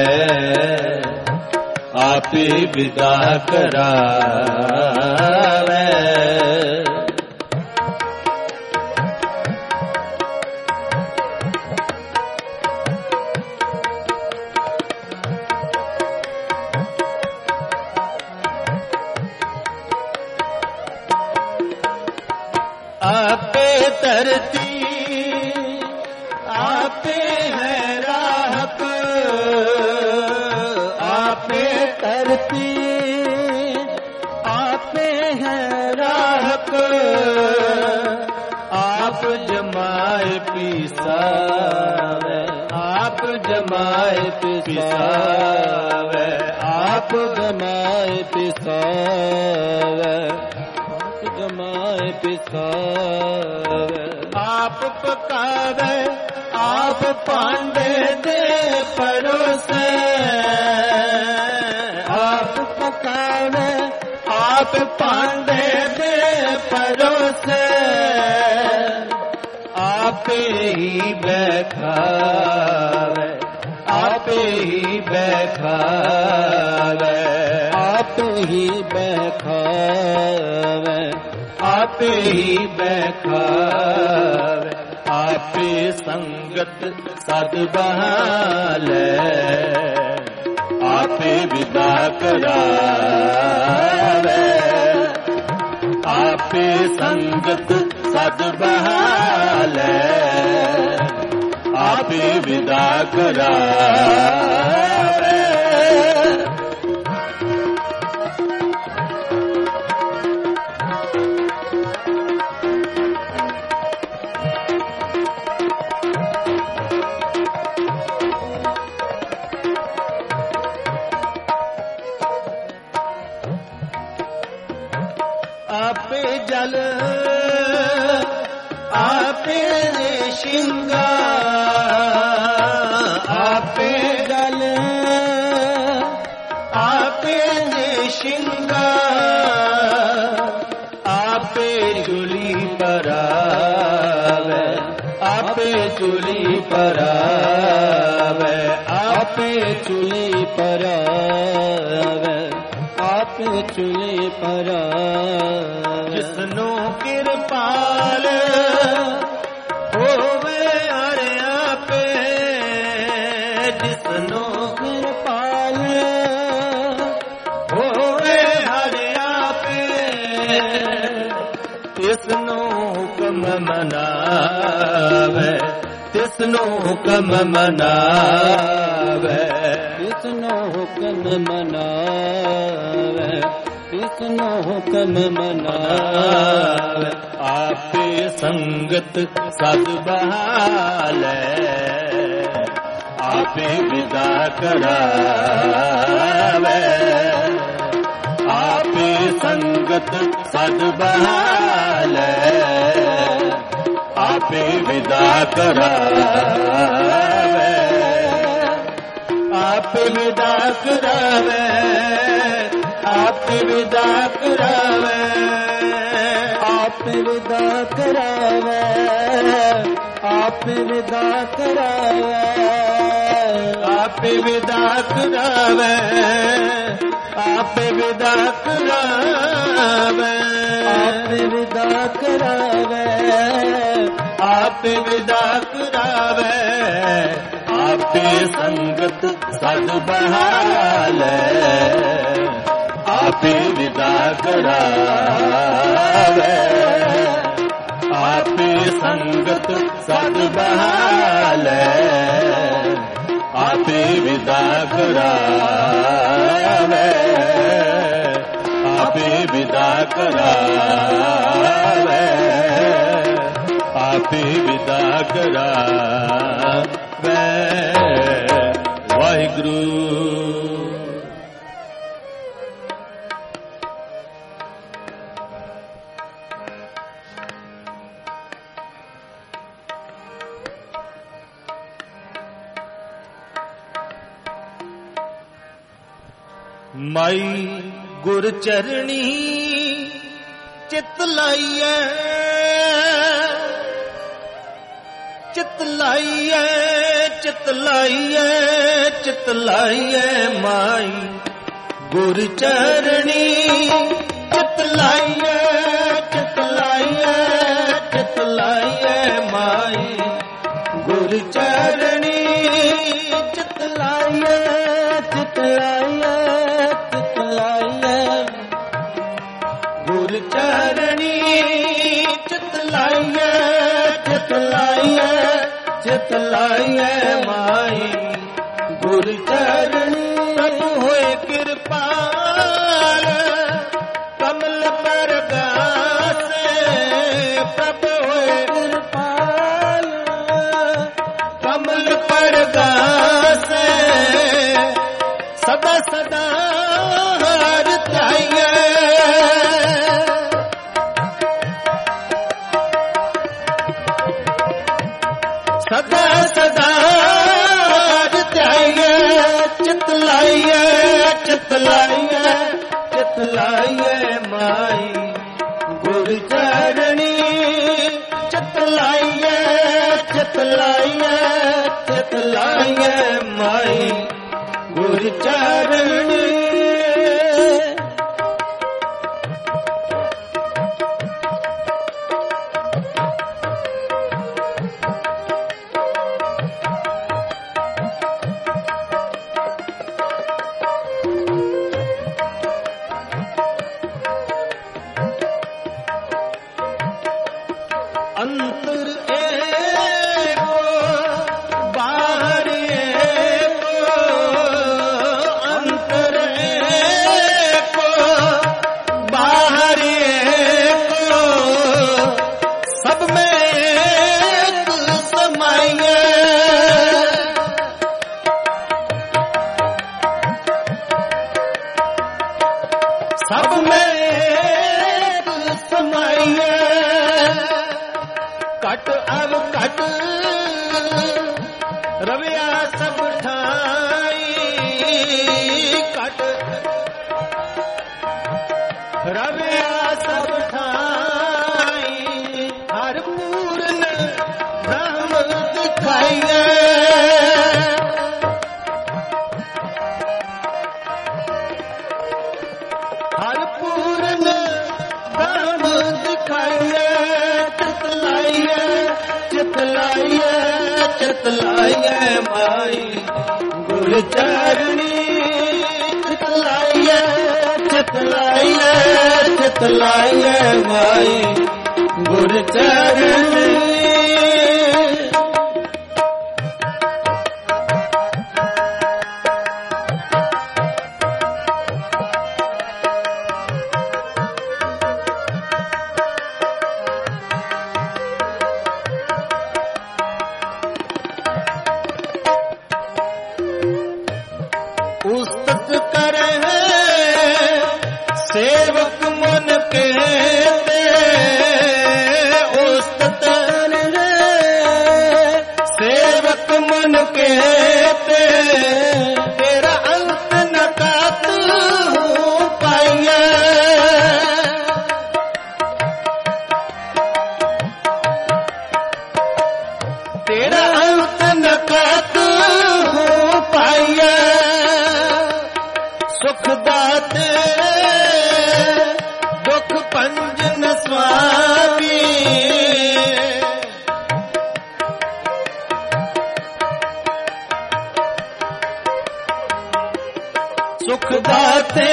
ਆਪੇ ਵਿਦਾ ਕਰਾਵੈ। आपे धरती आपे है राहत, आपे धरती आपे है राहत। आप जमाए पिसावे, आप जमाए पिसावे, आप जमाए पिसावे, जमाए पिसावे। आप पकावे, आप पांडे दे परोसे। आप पकावे, आप पांडे दे परोसे। आपे ही बैठावे, आपे ही बैठावे, आप ही बैठावे, आपे ही बैठावे। आपे संगत सद बहालै, आपे विदा करावे। आपे संगत सद बहालै, आपे विदा करावे। आपे जल आपे श्रृंगार आपे जल आपे श्रृंगार आपे चुली परावे आपे चुली परावे आपे चुली परावे आपे चुली परावे जिसनो किरपाल होवे अरे आपे जिसनो कृपाल होवे हरे आपे तिसनो हुक्म मनावे तिसनो हुक्म मनावे कृष्ण हुक्म मनावे कृष्ण हुक्म मनावे आपे संगत सद बहाले आपे विदा करावे आपे संगत सद बहाले आपे विदा करावे आपे विदा करावे आपे विदा करावे आप विदा करावे आप विदा करावे आपे विदा करावे आपे विदा करावे आप विदा करावे आपे विदा करावे आपे संगत सद बहाले आपे विदा करावे आपे संगत सद बहाले आपे विदा करावे आपे विदा करावे आपे विदा करावे वाहिगुरु माई गुर चरणी चित लाइए चित लाइए चित लाइए चित लाइए माई गुर चरणी चित लाइए चित लाइए चित लाइए माई गुर चरणी चित लाइए चित लाइए चित लाइए गुर चरणी चित लाइए चित लाइए चित लाइए माई गुर चरणी प्रभु होए कृपाल कमल पर गासे प्रभु होए कृपाल कमल पर गासे सदा सदा हर चाहिए सदा सदा हर चाहिए चित लाइए चित लाइए चित लाइए माई गुर चरणी चित लाइए चित लाइए चित लाइए माई गुर चरणी अंतर एको बाहर एको अंतर ਘਟ ਅਵ ਘਟ ਰਵਿਆ ਸਭ ਠਾਈ ਘਟ ਰਵਿਆ ਸਭ ਠਾਈ ਹਰ ਪੂਰਨ ਬ੍ਰਹਮ ਦਿਖਾਈਏ ਹਰ ਪੂਰਨ ਬ੍ਰਹਮ ਦਿਖਾਈਏ ਚਿਤਲਾਈਏ ਚਿਤਲਾਈਏ ਮਾਈ ਗੁਰ ਚਰਣੀ ਚਿਤਲਾਈਏ ਚਿਤਲਾਈਏ ਚਿਤਲਾਈਏ ਮਾਈ ਗੁਰ ਚਰਣੀ ਉਸਤਤ ਕਰਹਿ ਸੇਵਕ ਮਨ ਕੇ ਤੇ ਉਸਤਤ ਸੇਵਕ ਮਨ ਕੇ ਤੇ ਤੇਰਾ ਅੰਤ ਨ ਕਾਤ ਹੋ ਪਾਈਐ ਤੇਰਾ ਅੰਤ ਨ ਕਾਤ ਹੋ ਪਾਈਐ ਸੁਖ ਦਾਤੇ ਦੁਖ ਭੰਜਨ ਸੁਆਮੀ ਸੁਖ ਦਾਤੇ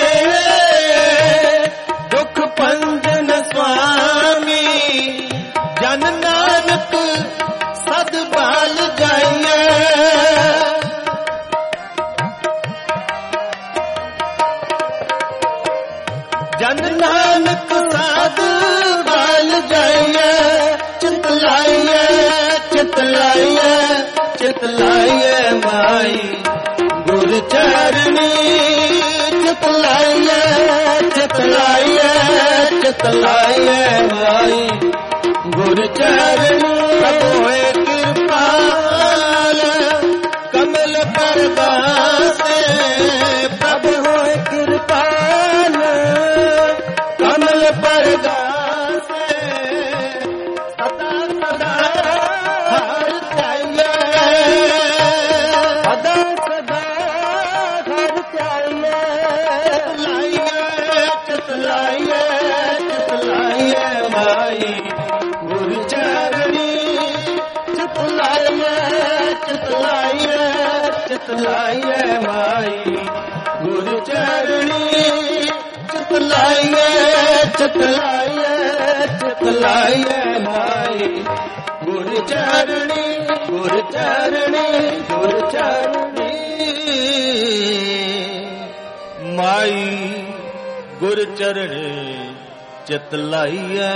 ਦੁਖ ਭੰਜਨ ਸੁਆਮੀ ਜਨ ਨਾਨਕ ਸਦ ਬਾਲ ਜਾਈਏ ਜਨ ਨਾਨਕ ਸਾਧ ਬਾਲ ਜਾਈਏ ਚਿਤਲਾਈਏ ਚਿਤਲਾਈਏ ਚਿਤਲਾਈਏ ਮਾਈ ਗੁਰ ਚਰਣੀ ਚਿਤਲਾਈਏ ਚਿਤਲਾਈਏ ਚਿਤਲਾਈਏ ਮਾਈ ਗੁਰ ਚਰਣੀ ਪ੍ਰਭ ਹੋਏ ਕਿਰਪਾਲ ਕਮਲ ਪਰਦਾਸੇ ਪ੍ਰਭ ਹੋਏ ਕਿਰਪਾਲ ਕਮਲ ਪਰਦਾਸੇ ਸਦਾ ਸਦਾ ਹਰ ਧਿਆਈਏ ਸਦਾ ਸਦਾ ਹਰ ਧਿਆਈਏ ਚਿਤਲਾਈਏ ਚਿਤਲਾਈਏ ਮਾਈ ਗੁਰ ਚਰਣੀ ਚਿਤਲਾਈਏ ਚਿਤਲਾਈਏ ਚਿਤਲਾਈਏ ਮਾਈ ਗੁਰ ਚਰਣੀ ਚਿਤਲਾਈਏ ਚਿਤਲਾਈਏ ਚਿਤਲਾਈਏ ਮਾਈ ਗੁਰ ਚਰਣੀ ਗੁਰ ਚਰਣੀ ਗੁਰ ਚਰਣੀ ਮਾਈ ਗੁਰ ਚਰਣੀ ਚਿਤਲਾਈਏ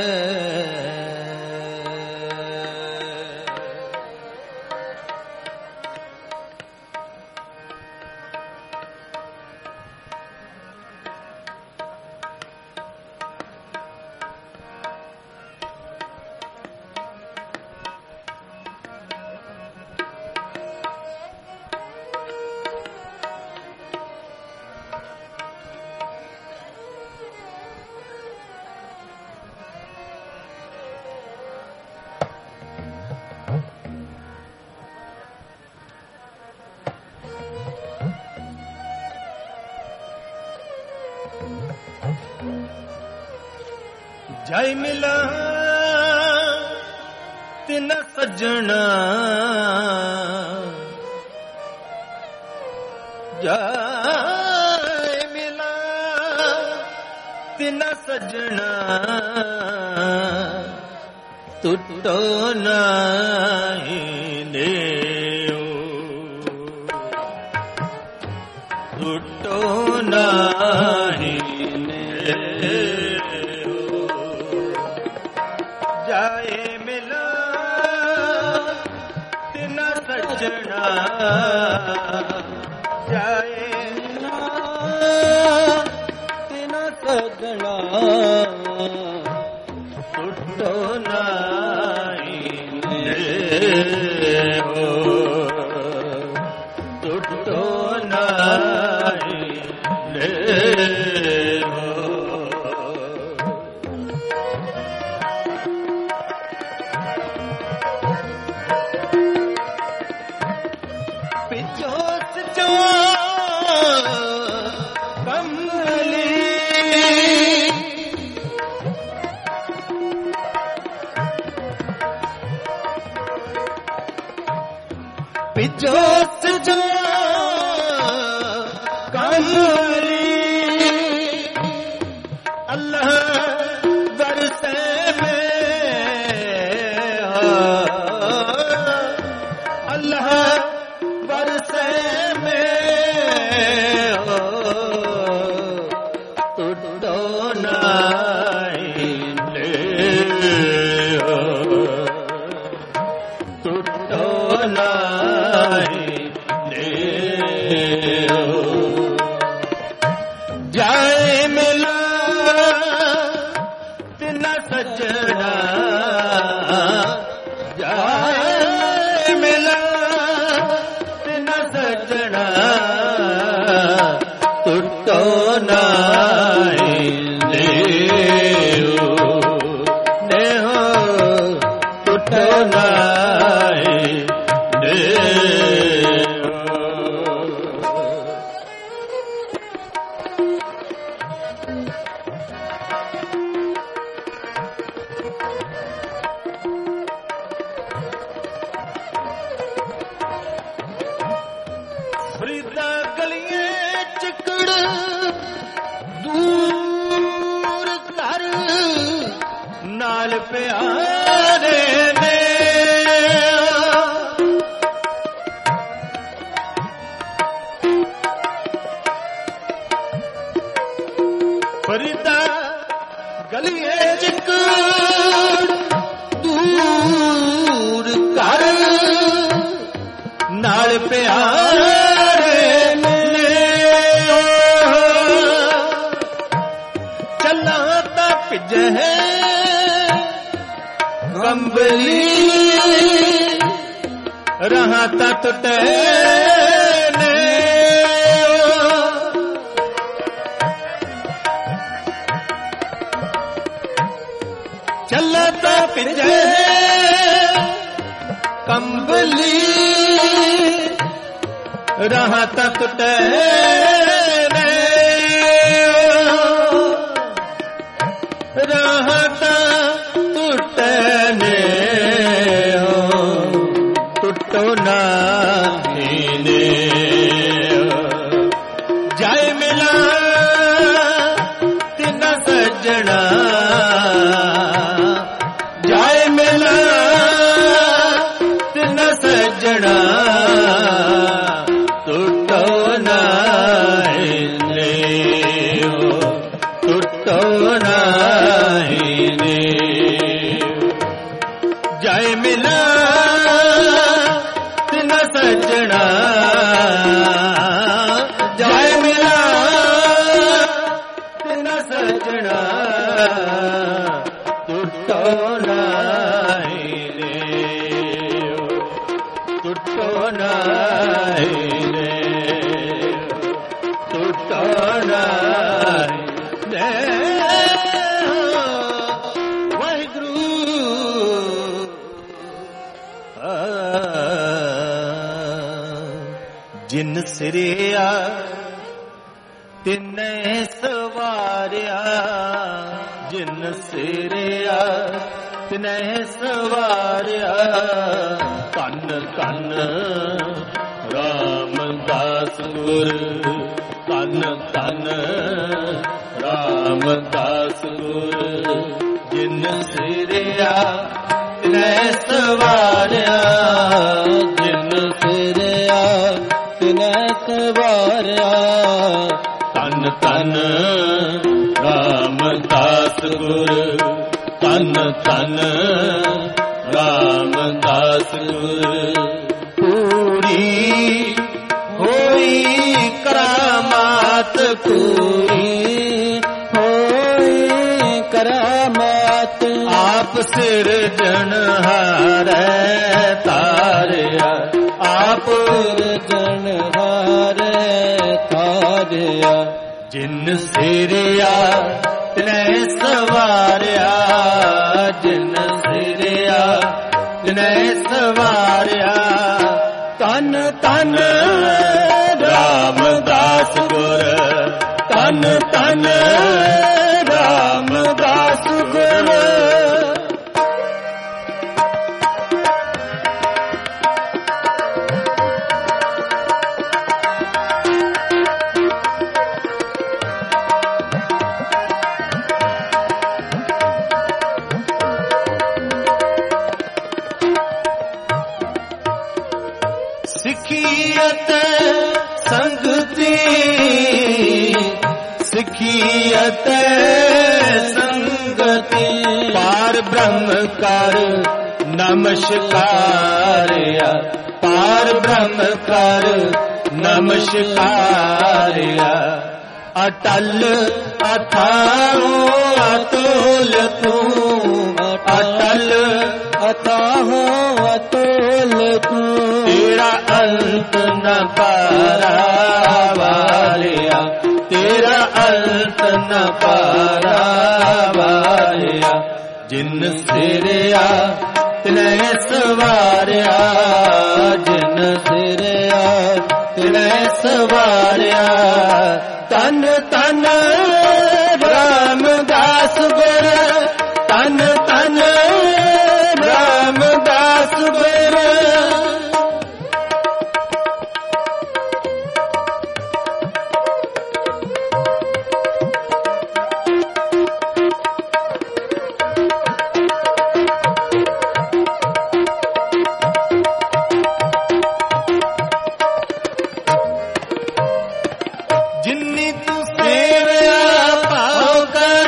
ਜੈ ਮਿਲਾ ਤਿਨ ਸੱਜਣਾ ਜੈ ਮਿਲਾ ਤਿਨ ਸੱਜਣਾ ਟੁੱਟੋ ਨਾਹੀ ਨੇਉ ਟੁੱਟੋ ਨਾਹੀ ਜਾਏ ਮਿਲਾ ਤਿਨ ਸੱਜਣਾ ਜਾਏ ਤਿਨ ਸੱਜਣਾ ਟੁੱਟੋ ਨਾਹੀ ਹੋ ਟੁੱਟੋ ਨਾਹੀ ਹੋ ਪਿਛੋ ਸਚੋ पिछो सजो कमली अल्लाह बरसे में अल्लाह बरसे में हो टुटो नाई हो टुटो नाई जाए मिला तिना सजना जाए मिला तिना सजना टुटो नाई ने हो टुटो नाई फरीदा गलियां चिकड़ दूर घर नाल प्यारे ने फरीदा गलियां चिकड़ दूर घर नाल प्यारे ने चला ता भिजे कंबली रहा ता टुटे ने चला ता भिजे कंबली रहा तक तेरे रहा टूटने हो टूटो नाही ने जाए मिला तिना सजना जाए मिला तिना सजना टुटो नाही हो टुटो नाही जाए मिला तिना सजना जाए मिला तिना सजना टुटो नाही टुटो नाही टुटो नाही वाहिगुरू जिन सिरिया तिने सवारिया जिन सिरिया तिने सवारिया कन कन रामदास गुर कन कन रामदास गुर जिन सिरिया तिने सवारिया जिन सिरिया तिने सवारिया कन कन रामदास गुर कन कन रामदास गुर पूरी होई करामात पूरी होई करामात ਮਾਤ ਆਪ ਸਿਰਜਣਹਾਰੈ ਤਾਰਿਆ ਆਪ ਸਿਰਜਣਹਾਰੈ ਤਾਰਿਆ ਜਿਨ ਸਿਰਿਆ ਤਿਨੈ ਸਵਾਰਿਆ ਜਿਨ ਸਿਰਿਆ ਤਿਨੈ ਸਵਾਰਿਆ ਤਨ ਤਨ ਰਾਮਦਾਸ ਗੁਰ ਤਨ ਤਨ ਰਾਮਦਾਸ ਗੁਰ ਸਿੱਖੀਅਤ ਸੰਗਤੀ ਸਿੱਖੀਅਤ ਸੰਗਤੀ ਪਾਰ ਬ੍ਰਹਮ ਕਰ ਨਮਸਕਾਰਿਆ ਪਾਰ ਬ੍ਰਹਮ ਕਰ ਨਮਸਕਾਰਿਆ ਅਟਲ ਅਥਾਹੁ ਅਤੁਲ ਤੂੰ ਅਟਲ ਅਤਾਹੁ ਅਤੁਲ ਤੂੰ ਤੇਰਾ ਅੰਤ ਨ ਪਾਰਾਵਾਰਿਆ ਤੇਰਾ ਅੰਤ ਨ ਪਾਰਾਵਾਰਿਆ ਜਿਨ ਸਿਰਿਆ ਤਿਨੈ ਸਵਾਰਿਆ ਜਿਨ ਸਿਰਿਆ ਤਿਨੈ ਸਵਾਰਿਆ ਤਨ ਤਨ ਰਾਮਦਾਸ ਗੁਰ ਤਨ ਤਨ ਰਾਮਦਾਸ ਗੁਰ ਜਿਨੀ ਤੂੰ ਸੇਵਿਆ ਭਾਉ ਕਰ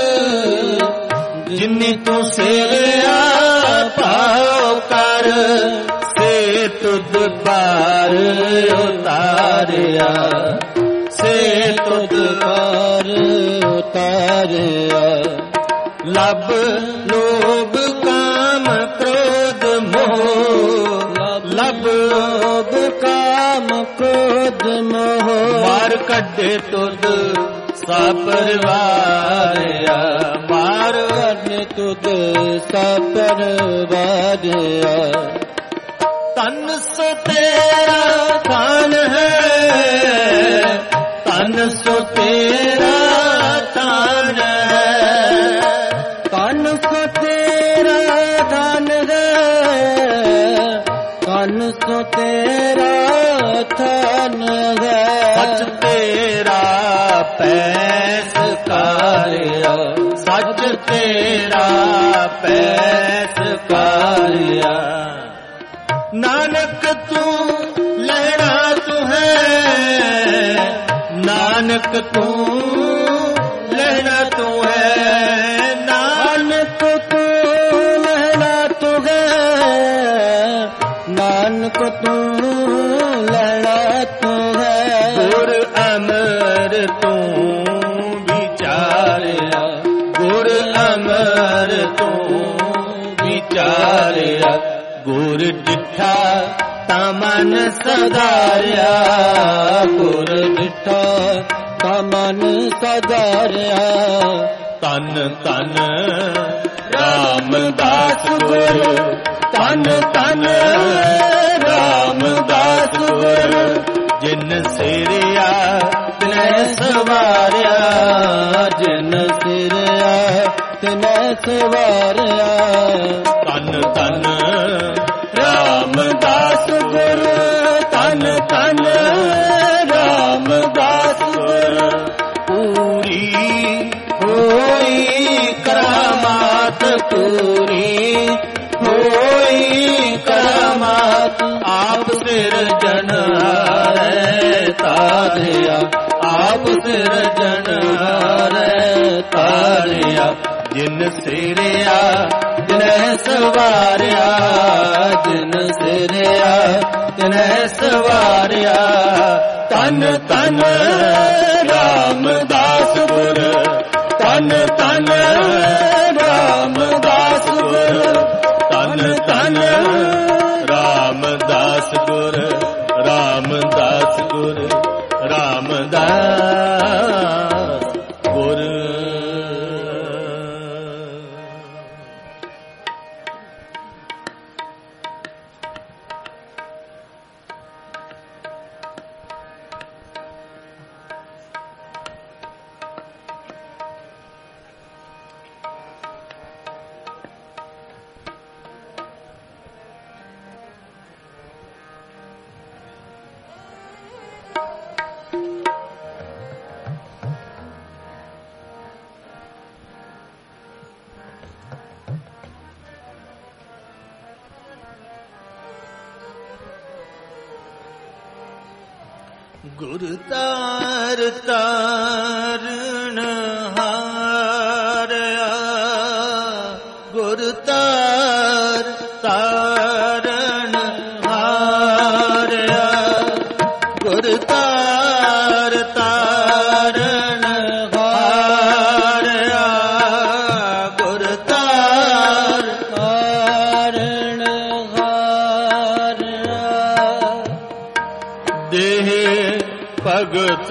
ਜਿਨੀ ਤੂੰ ਸੇਵਿਆ ਭਾਉ ਕਰ ਸੇ ਤੁਧ ਪਾਰ ਉਤਾਰਿਆ ਸੇ ਤੁਧ ਪਾਰ ਉਤਾਰਿਆ ਲਬ ਲੋਭ ਕਾਮ ਕ੍ਰੋਧ ਮੋਹ ਲਬ ਲੋਭ ਕਾਮ ਕ੍ਰੋਧ ਮੋਹ ਮਾਰ ਕੱਢੇ ਤੁਧ ਸਾ ਪਰਵਾਰਿਆ ਮਾਰ ਕਰਨੇ ਤੁਧ ਸਾ ਪਰਵਾਰਿਆ ਤਨ ਸੋ ਤੇਰਾ ਥਾਨ ਹੈ ਤਨ ਸੋ ਤੇਰਾ ਥਾਨ ਹੈ ਤਨ ਸੋ ਤੇਰਾ ਧਨ ਹੈ ਤਨ ਸੋ ਤੇਰਾ ਧਨ ਹੈ ਸੱਚ ਤੇਰਾ ਪੈਸ ਕਾਰਿਆ ਸੱਚ ਤੇਰਾ ਪੈਸ ਕਾਰਿਆ ਨਾਨਕ ਤੂੰ ਲੈਣਾ ਤੂੰ ਹੈ ਨਾਨਕ ਤੂੰ ਲੈਣਾ ਤੂੰ ਹੈ ਨਾਨਕ ਤੂੰ ਲੈਣਾ ਤੂੰ ਹੈ ਨਾਨਕ ਤੂੰ ਲੈਣਾ ਤੂੰ ਹੈ ਗੁਰ ਅਮਰ ਤੂੰ ਵਿਚਾਰਿਆ ਗੁਰ ਅਮਰ ਤੂੰ ਵਿਚਾਰਿਆ ਗੁਰ ਡਿਠਾ ਤਾਂ ਮਨ ਸਦਾਰਿਆ ਗੁਰ ਡਿਠਾ ਤਾਂ ਮਨ ਸਦਾਰਿਆ ਤਨ ਤਨ ਰਾਮਦਾਸ ਗੁਰ ਤਨ ਤਨ ਰਾਮਦਾਸ ਗੁਰ ਜਿਨ ਸਿਰਿਆ ਤਿਨੈ ਸਵਾਰਿਆ ਜਿਨ ਸਿਰਿਆ ਤਿਨੈ ਸਵਾਰਿਆ ਤਨ ਤਨ ਰਾਮਦਾਸ ਗੁਰ ਤਨ ਤਨ ਰਾਮਦਾਸ ਗੁਰ ਪੂਰੀ ਹੋਈ ਕਰਾਮਾਤ ਪੂਰੀ ਹੋਈ ਕਰਾਮਾਤ ਆਪ ਸਿਰਜਣਹਾਰੈ ਤਾਰਿਆ ਆਪ ਸਿਰਜਣਹਾਰੈ ਤਾਰਿਆ ਜਿਨ ਸਿਰਿਆ ਤਿਨੈ ਸਵਾਰਿਆ ਜਿਨ ਸਿਰਿਆ ਤਿਨੈ ਸਵਾਰਿਆ ਤਨ ਤਨ ਰਾਮਦਾਸ ਗੁਰ ਤਨ ਤਨ ਰਾਮ ਗੁਰ ਤਾਰ ਤਾਰਨ ਹਾਰਿਆ, ਗੁਰ ਤਾਰ ਤਾਰਨ ਹਾਰਿਆ, ਗੁਰ ਤਾਰ ਤਾਰਨ ਹਾਰਿਆ, ਗੁਰ ਤਾਰ ਤਾਰਨ ਹਾਰਿਆ। ਦੇਹ ਭਗਤ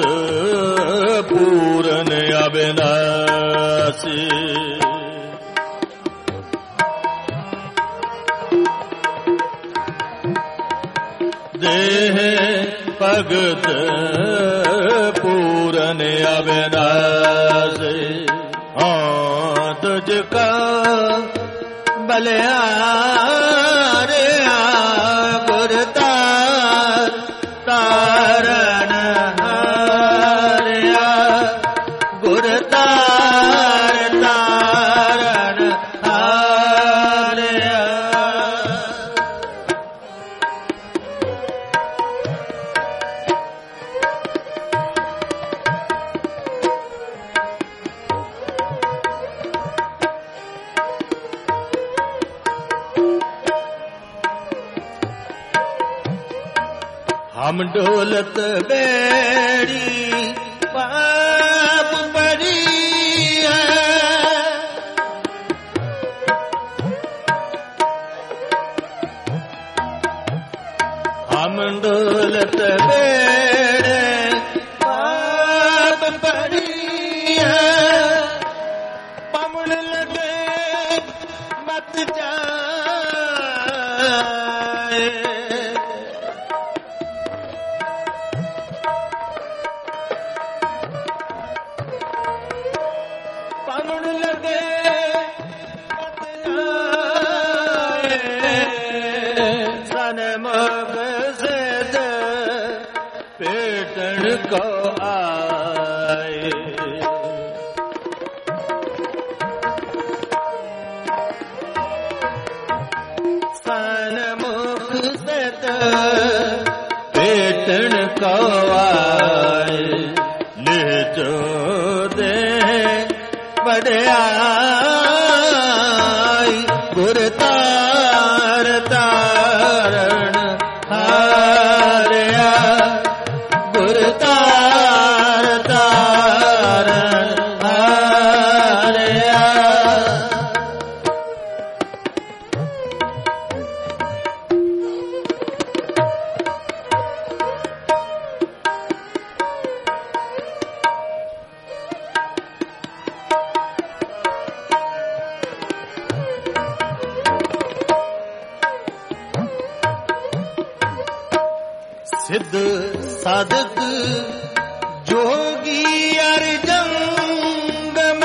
ਪੂਰਨ ਅਬਿਨਾਸੀ, ਦੇਹ ਭਗਤ ਪੂਰਨ ਅਬਿਨਾਸੀ। ਹਾਂ ਤੁਝ ਕਾ ਬਲਿਆਰਿਆ, ਗੁਰ ਤਾਰ ਤਾਰਨ ਹਾਰਿਆ, ਗੁਰ ਤਾਰ ਤਾਰਨ ਹਾਰਿਆ। ਹਮ ਡੋਲਤ ਬੇੜੀ ਪਾਪ ਬੜੀ ਹੈ, ਹਮ ਡੋਲਤ ਬੇੜੇ ਪਾਪ ਬੜੀ ਹੈ, ਪਵਨ ਲਗੇ ਮਤ ਜਾਏ, ਪਵਨ ਲਗੇ ਮਤ ਜਾਏ, ਸਨਮੁਖ ਸਿਧ ਭੇਟਣ ਕੋ ਆਏ। ਸਨਮੁਖ ਸਿਧ ਭੇਟਣ ਕੋ ਆਏ, ਲਿਹ ਜੋ ਦੇ ਵਡਿਆਈ, ਗੁਰ ਤਾਰ ਤਾਰਨ ਹਾਰਿਆ, ਗੁਰ ਤਾਰ ਤਾਰਨ ਹਾਰਿਆ। ਸਿੱਧ ਸਾਧਕ ਜੋਗੀ ਅਰ ਜੰਗਮ,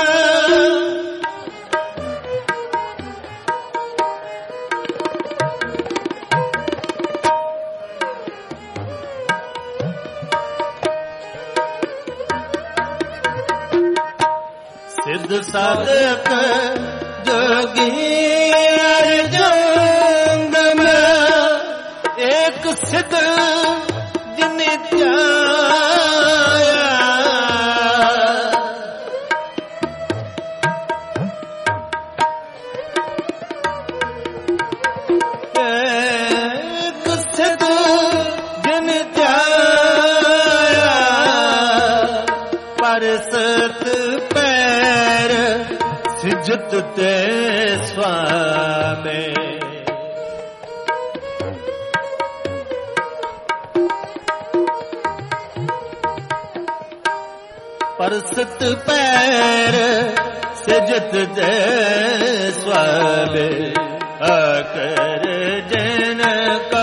ਸਿੱਧ ਸਾਧਕ ਜੋਗੀ ਅਰ ਜੰਗਮ, ਏਕ ਸਿੱਧ ਜਿਨ ਧਿਆਇਆ, ਏਕ ਸਿੱਧ ਜਿਨ ਧਿਆਇਆ, ਪਰਸਤ ਪੈਰ ਸਿਜਤ ਤੇ ਸੁਆਮੇ, ਪਰਸਤ ਪੈਰ ਸਿਜਤ ਤੇ ਸੁਆਮੇ, ਆਕਰ ਜਨ ਕਾ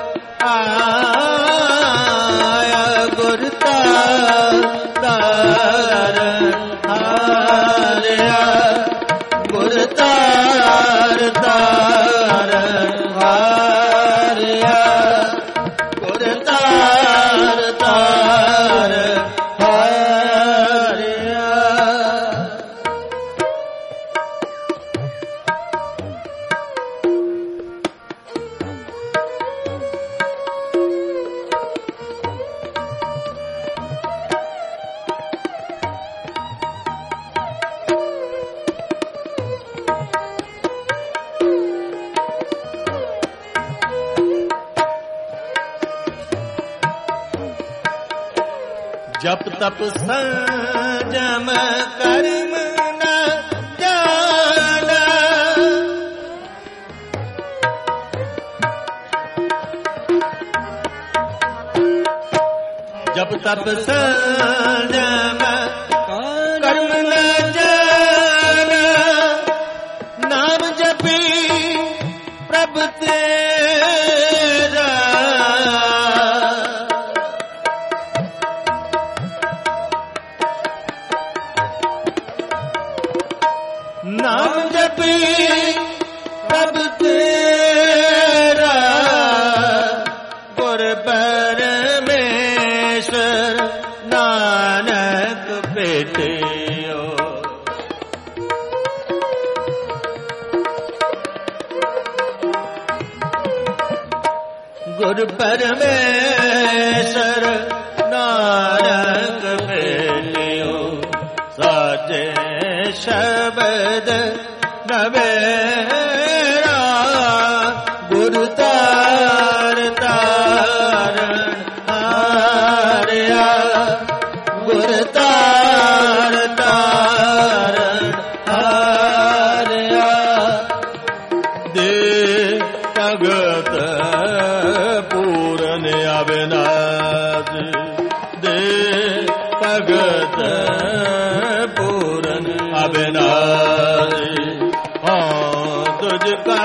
ਆਇਆ, ਗੁਰ ਤਾਰ ਤਾਰਨ ਹਾਰਿਆ, ਗੁਰ ਤਾਰ ਤਾਰਨ ਹਾਰਿਆ, ਗੁਰ ਤਾਰ ਤਾਰਨ ਹਾਰਿਆ। जप तप संजम कर्म न जाना, जप तप संजम कर्म न जाना, नाम जपी प्रभु तेरा, नाम जपी प्रभु तेरा, गुर परमेश्वर नानक भेटियो। गुर परमेश्वर नानक भेटियो, साजे शब्द नवेरा, गुरु तार तारण हारिया, गुरु तार तारण हारिया, दे भगत पूरन अविनाश, दे भगत पूरन अविनाश, हाँ तुझका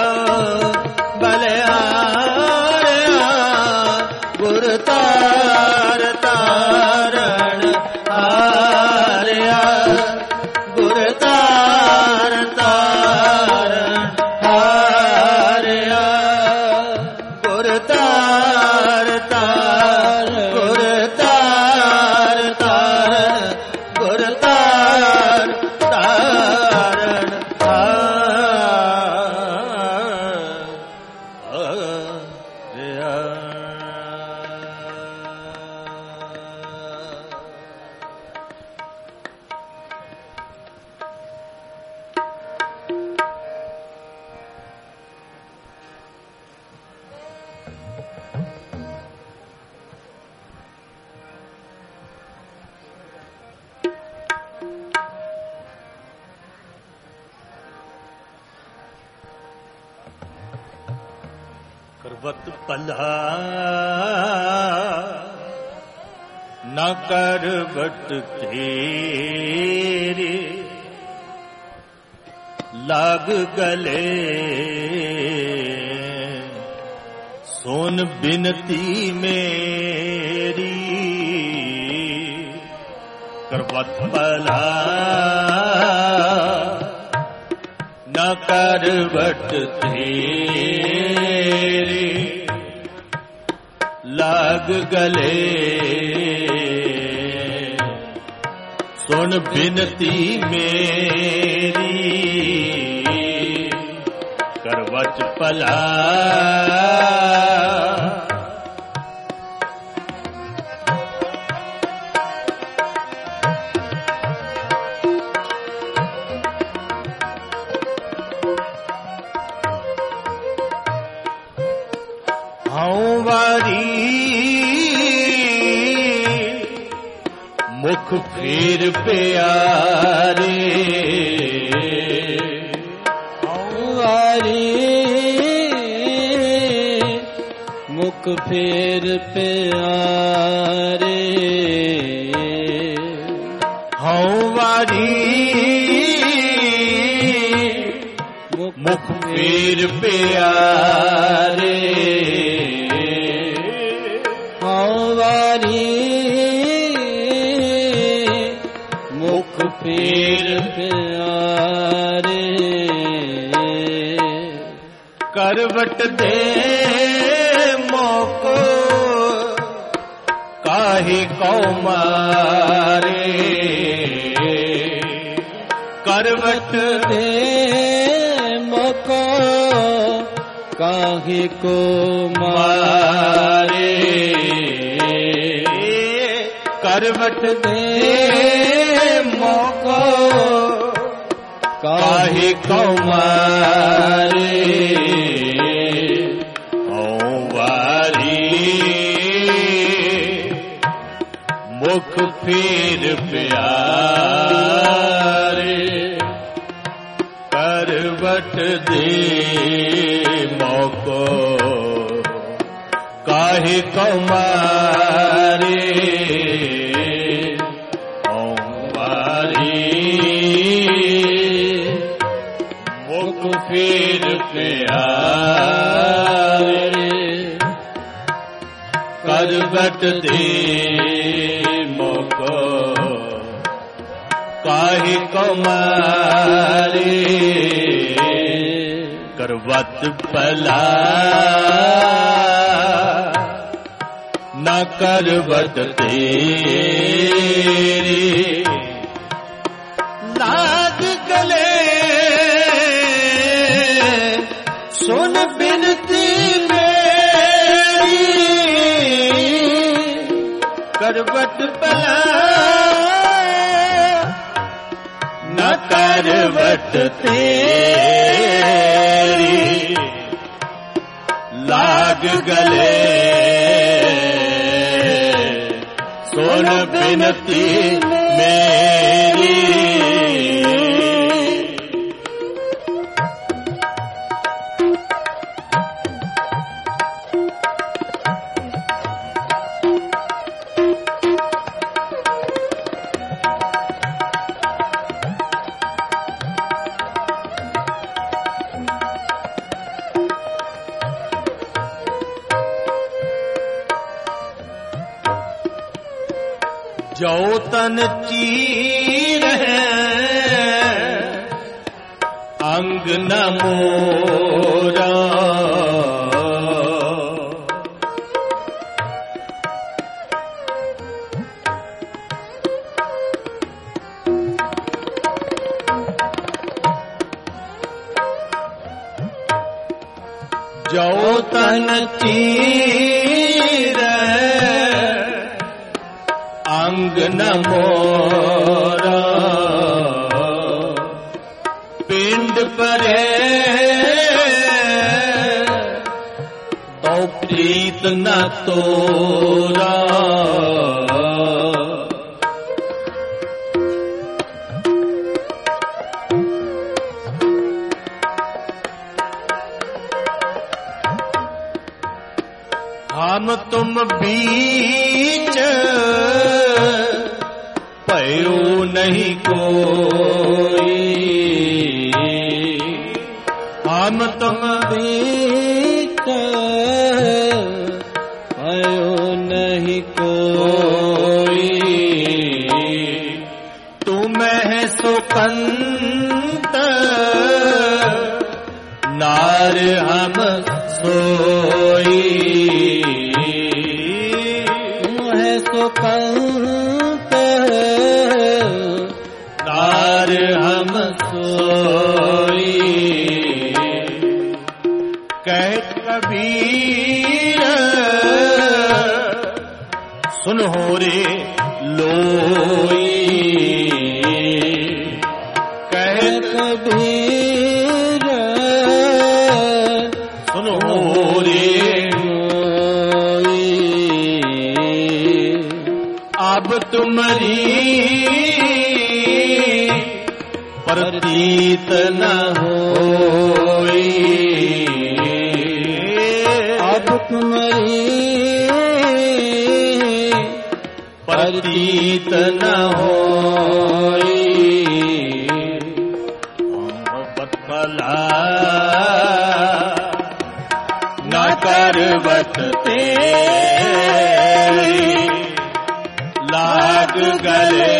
बलिहारिया, गुरु तार तारण हारिया, गुरु तार तारण हारिया, गुरु तार तार, गुरु तार तारण, गुरु तार तारण हारिया। करवत पल्हा न करवट तेरे, लाग गले सोन बिनती मेरी, करवत पल्हा न करवट तेरी, लाग गले सुन बिनती मेरी, करवट पल्हा मुख फेर प्यारे, वारी मुख फेर प्यारे, हूँ वारी मुख फेर प्यारे, हूँ वारी मुख फेर प्यारे, करवट दे मोको काहे को मारे, करवट दे मोको काहे को मारे, करवट दे मोको काहे को मारे, मुख फेर दे मोको काहे कमारे मुख फेर प्यारे करवट दे मोको काहे कमारे करवत पला न करवत तेरी लाग गले सुन बिनती मेरी करवत पला न करवत तेरी लाग गले सुन बिनती मेरी जो तन चीर है अंग न मोरा जो तन चीर अंग न मोरा पिंड परे तो प्रीत न तोरा हम तुम बीच पयो नहीं कोई हम तुम बीच पयो नहीं कोई तुम है सुकंत नार हम सोई तुम है सुकंत नार हम सोई कह कबीर सुन हो रे लोई कह कबीर सुन हो रे लोई अब तुम्हारी प्रतीत न होई अब तुम्हारी प्रतीत न होई पला न करवत तेरी लाग गले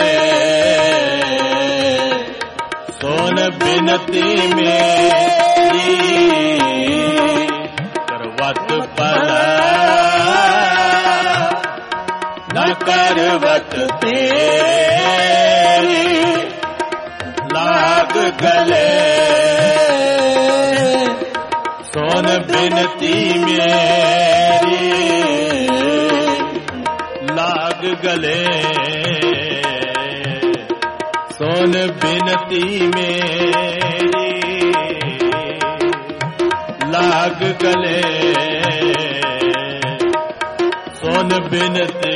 सोन बिनती मेरी करवत पला न करवत तेरी लाग गले सोन बिनती मेरी लाग गले सोन बिनती मेरी लाग गले सोन बिनती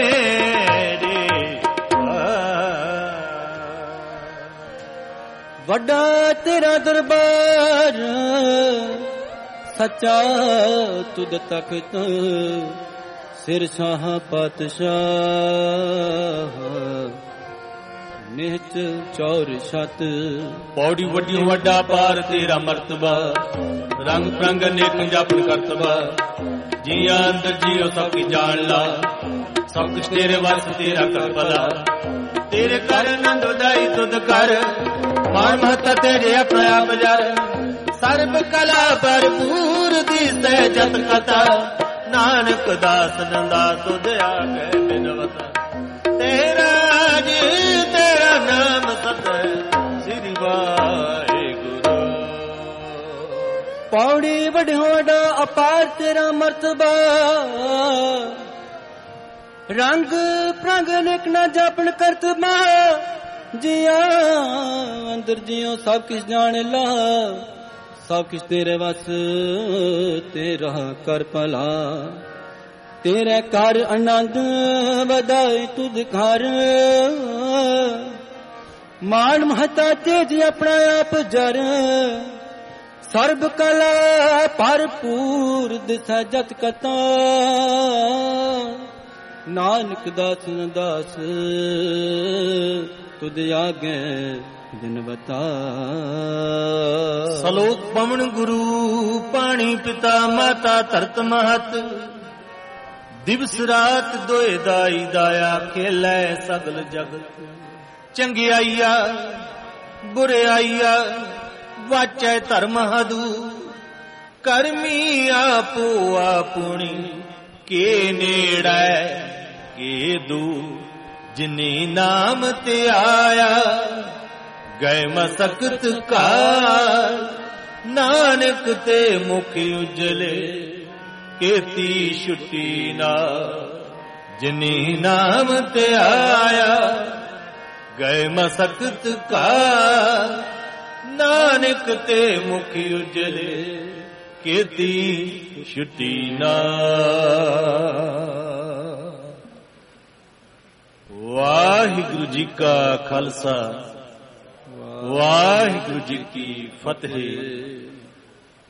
मेरी ਵੱਡਾ ਤੇਰਾ ਦਰਬਾਰ ਸੱਚਾ ਤੁਧ ਤਖਤ ਸਿਰ ਸ਼ਾਹ ਪਾਤਸ਼ਾਹ ਨਿਹਚ ਚੌਰ ਛਤ ਪੌੜੀ ਵੱਡੀ ਵੱਡਾ ਪਾਰ ਤੇਰਾ ਮਰਤਬਾ ਰੰਗ ਪ੍ਰੰਗ ਨੇਕ ਜਾਪਨ ਕਰਤਬਾ ਜੀਆਂ ਅੰਦਰ ਜੀਓ ਸਭ ਕੀ ਜਾਣ ਲਾ ਸਭ ਕੁਛ ਤੇਰੇ ਵਸ ਤੇਰਾ ਕਰ ਭਲਾ ਤੇਰੇ ਕਰ ਆਨੰਦ ਵਧਾਈ ਤੁਧ ਕਰ ਮਾਨ ਮਹਤਾ ਤੇਰੇ ਆਪਣਾ ਆਪ ਜਰ ਸਰਬ ਕਲਾ ਭਰਪੂਰ ਦੀ ਸਹਿਜਤ ਕਥਾ ਨਾਨਕ ਦਾਸ ਨੰਦਾ ਤੁਧ ਆਗੇ ਬਿਨਵਤਾ ਤੇਰਾ ਜੀ ਤੇਰਾ ਨਾਮ ਸਤਿ ਸ੍ਰੀ ਵਾਹਿਗੁਰੂ ਪੌੜੀ ਵਡਿਓੜਾ ਅਪਾਰ ਤੇਰਾ ਮਰਤਬਾ ਰੰਗ ਪ੍ਰੰਗ ਨਿਕ ਨਾ ਜਾਪਣ ਕਰਤਬਾ ਜੀਆ ਅੰਦਰ ਜਿਉ ਸਭ ਕਿਛ ਜਾਣ ਲਾ ਸਭ ਕਿਛ ਤੇਰੇ ਵਸ ਤੇਰਾ ਕਰ ਭਲਾ ਤੇਰੇ ਘਰ ਆਨੰਦ ਵਧਾਈ ਤੁਧ ਘਰ ਮਾਨ ਮਹਤਾ ਤੇਜ ਆਪਣਾ ਆਪ ਜਰ ਸਰਬ ਕਲਾ ਭਰਪੂਰ ਦਿਸੈ ਜਤ ਕਤਾ ਨਾਨਕ ਦਾਸ ਦਾਸ ਤੁਧ ਆਗੇ ਦਿਨ ਬਤਾ ਸਲੋਕ ਪਵਨ ਗੁਰੂ ਪਾਣੀ ਪਿਤਾ ਮਾਤਾ ਧਰਤ ਮਹਤ ਦਿਵਸ ਰਾਤ ਦੋਏ ਦਾਈ ਦਾਇਆ ਖੇਲੇ ਸਗਲ ਜਗਤ ਚੰਗਿਆਈਆ ਬੁਰਿਆਈਆ ਵਾਚੈ ਧਰਮ ਹਦੂ ਕਰਮੀ ਆਪੋ ਆਪੁਣੀ ਕੇ ਨੇੜੈ ਕੇ ਦੂ ਜਿਨੀ ਨਾਮ ਤੇ ਆਇਆ ਗਏ ਮਸਕਤ ਕਾਰ ਨਾਨਕ ਤੇ ਮੁਖ ਉਜਲੇ ਕੀਤੀ ਛੁੱਟੀ ਨਾ ਜਿਨੀ ਨਾਮ ਤੇ ਆਇਆ ਗਏ ਮਸਕਤ ਕਾਰ ਨਾਨਕ ਤੇ ਮੁਖ ਉਜਲੇ ਕੀਤੀ ਛੁੱਟੀ ਨਾ ਵਾਹਿਗੁਰੂ ਜੀ ਕਾ ਖਾਲਸਾ ਵਾਹਿਗੁਰੂ ਜੀ ਕੀ ਫਤਿਹ।